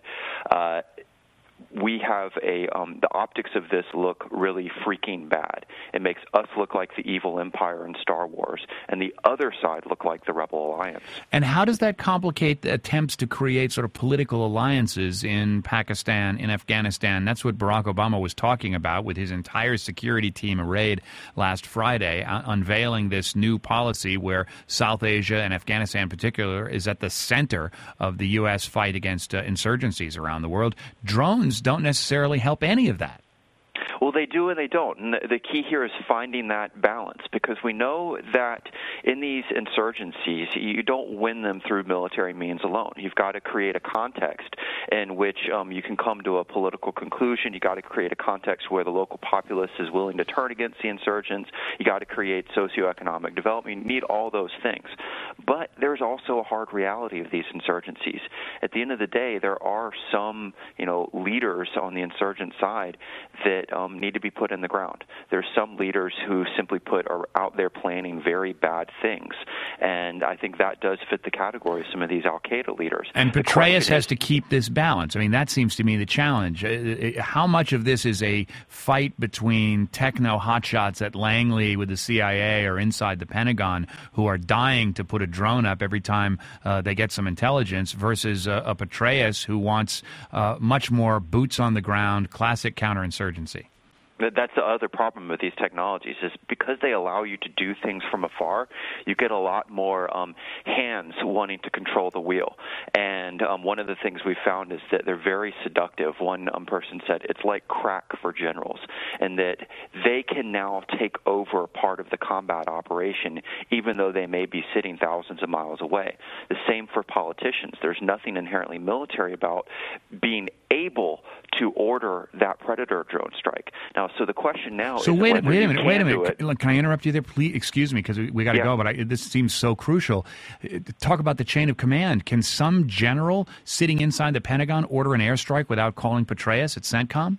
we have the optics of this look really freaking bad. It makes us look like the evil empire in Star Wars, and the other side look like the Rebel Alliance. And how does that complicate the attempts to create sort of political alliances in Pakistan, in Afghanistan? That's what Barack Obama was talking about with his entire security team arrayed last Friday, unveiling this new policy where South Asia and Afghanistan in particular is at the center of the U.S. fight against insurgencies around the world. Drones don't necessarily help any of that. Well, they do and they don't. And the key here is finding that balance, because we know that in these insurgencies, you don't win them through military means alone. You've got to create a context in which you can come to a political conclusion. You've got to create a context where the local populace is willing to turn against the insurgents. You've got to create socioeconomic development. You need all those things. But there's also a hard reality of these insurgencies. At the end of the day, there are some, leaders on the insurgent side that need to be put in the ground. There's some leaders who simply are out there planning very bad things, and I think that does fit the category of some of these al-Qaeda leaders. And Petraeus has to keep this balance. I mean, that seems to me the challenge. How much of this is a fight between techno hotshots at Langley with the CIA or inside the Pentagon who are dying to put a drone up every time they get some intelligence versus a Petraeus who wants much more boots on the ground, classic counterinsurgency? That's the other problem with these technologies is because they allow you to do things from afar, you get a lot more hands wanting to control the wheel. And one of the things we found is that they're very seductive. One person said it's like crack for generals, and that they can now take over part of the combat operation even though they may be sitting thousands of miles away. The same for politicians. There's nothing inherently military about being able to order that Predator drone strike. Now, so the question now is wait a minute. It. Can I interrupt you there? Please, excuse me, because we got to go, but this seems so crucial. Talk about the chain of command. Can some general sitting inside the Pentagon order an airstrike without calling Petraeus at CENTCOM?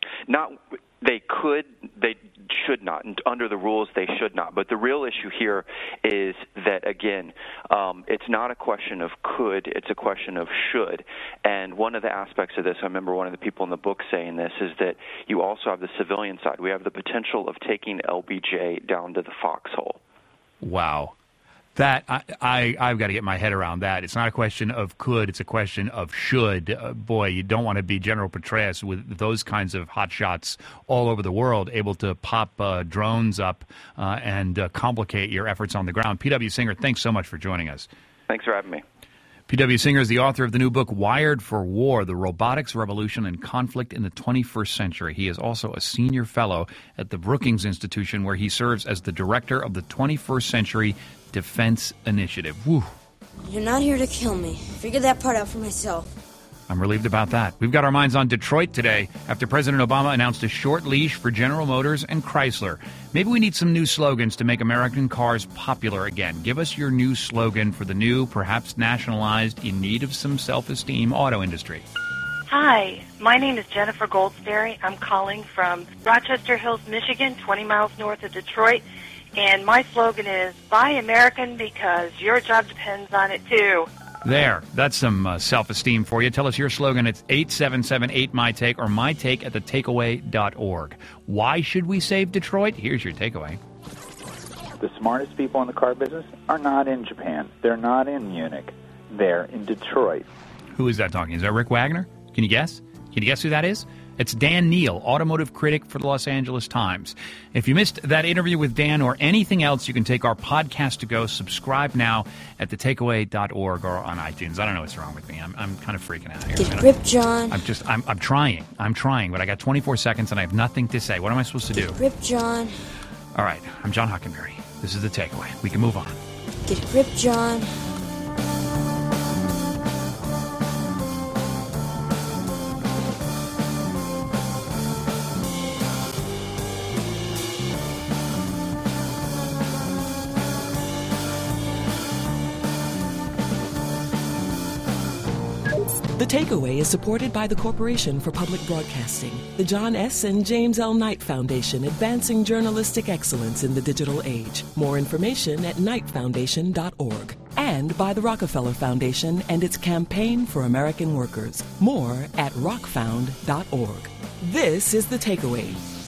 They could. They should not. And under the rules, they should not. But the real issue here is that, again, it's not a question of could, it's a question of should. And one of the aspects of this, I remember one of the people in the book saying this, is that you also have the civilian side. We have the potential of taking LBJ down to the foxhole. Wow. That I've got to get my head around that. It's not a question of could, it's a question of should. Boy, you don't want to be General Petraeus with those kinds of hot shots all over the world, able to pop drones up and complicate your efforts on the ground. P.W. Singer, thanks so much for joining us. Thanks for having me. P.W. Singer is the author of the new book, Wired for War, The Robotics Revolution and Conflict in the 21st Century. He is also a senior fellow at the Brookings Institution, where he serves as the director of the 21st Century Defense Initiative. Woo. You're not here to kill me. Figured that part out for myself. I'm relieved about that. We've got our minds on Detroit today after President Obama announced a short leash for General Motors and Chrysler. Maybe we need some new slogans to make American cars popular again. Give us your new slogan for the new, perhaps nationalized, in need of some self-esteem auto industry. Hi, my name is Jennifer Goldsberry. I'm calling from Rochester Hills, Michigan, 20 miles north of Detroit. And my slogan is, buy American because your job depends on it, too. There, that's some self-esteem for you. Tell us your slogan. It's 877-8MyTake or mytake@thetakeaway.org. Why should we save Detroit? Here's your takeaway. The smartest people in the car business are not in Japan. They're not in Munich. They're in Detroit. Who is that talking? Is that Rick Wagner? Can you guess? Can you guess who that is? It's Dan Neal, automotive critic for the Los Angeles Times. If you missed that interview with Dan or anything else, you can take our podcast to go. Subscribe now at thetakeaway.org or on iTunes. I don't know what's wrong with me. I'm kind of freaking out here. Get a grip, John. I'm trying, but I got 24 seconds and I have nothing to say. What am I supposed to do? Get a grip, John. All right, I'm John Hockenberry. This is The Takeaway. We can move on. Get a grip, John. The Takeaway is supported by the Corporation for Public Broadcasting, the John S. and James L. Knight Foundation, advancing journalistic excellence in the digital age. More information at knightfoundation.org. And by the Rockefeller Foundation and its Campaign for American Workers. More at rockfound.org. This is The Takeaway.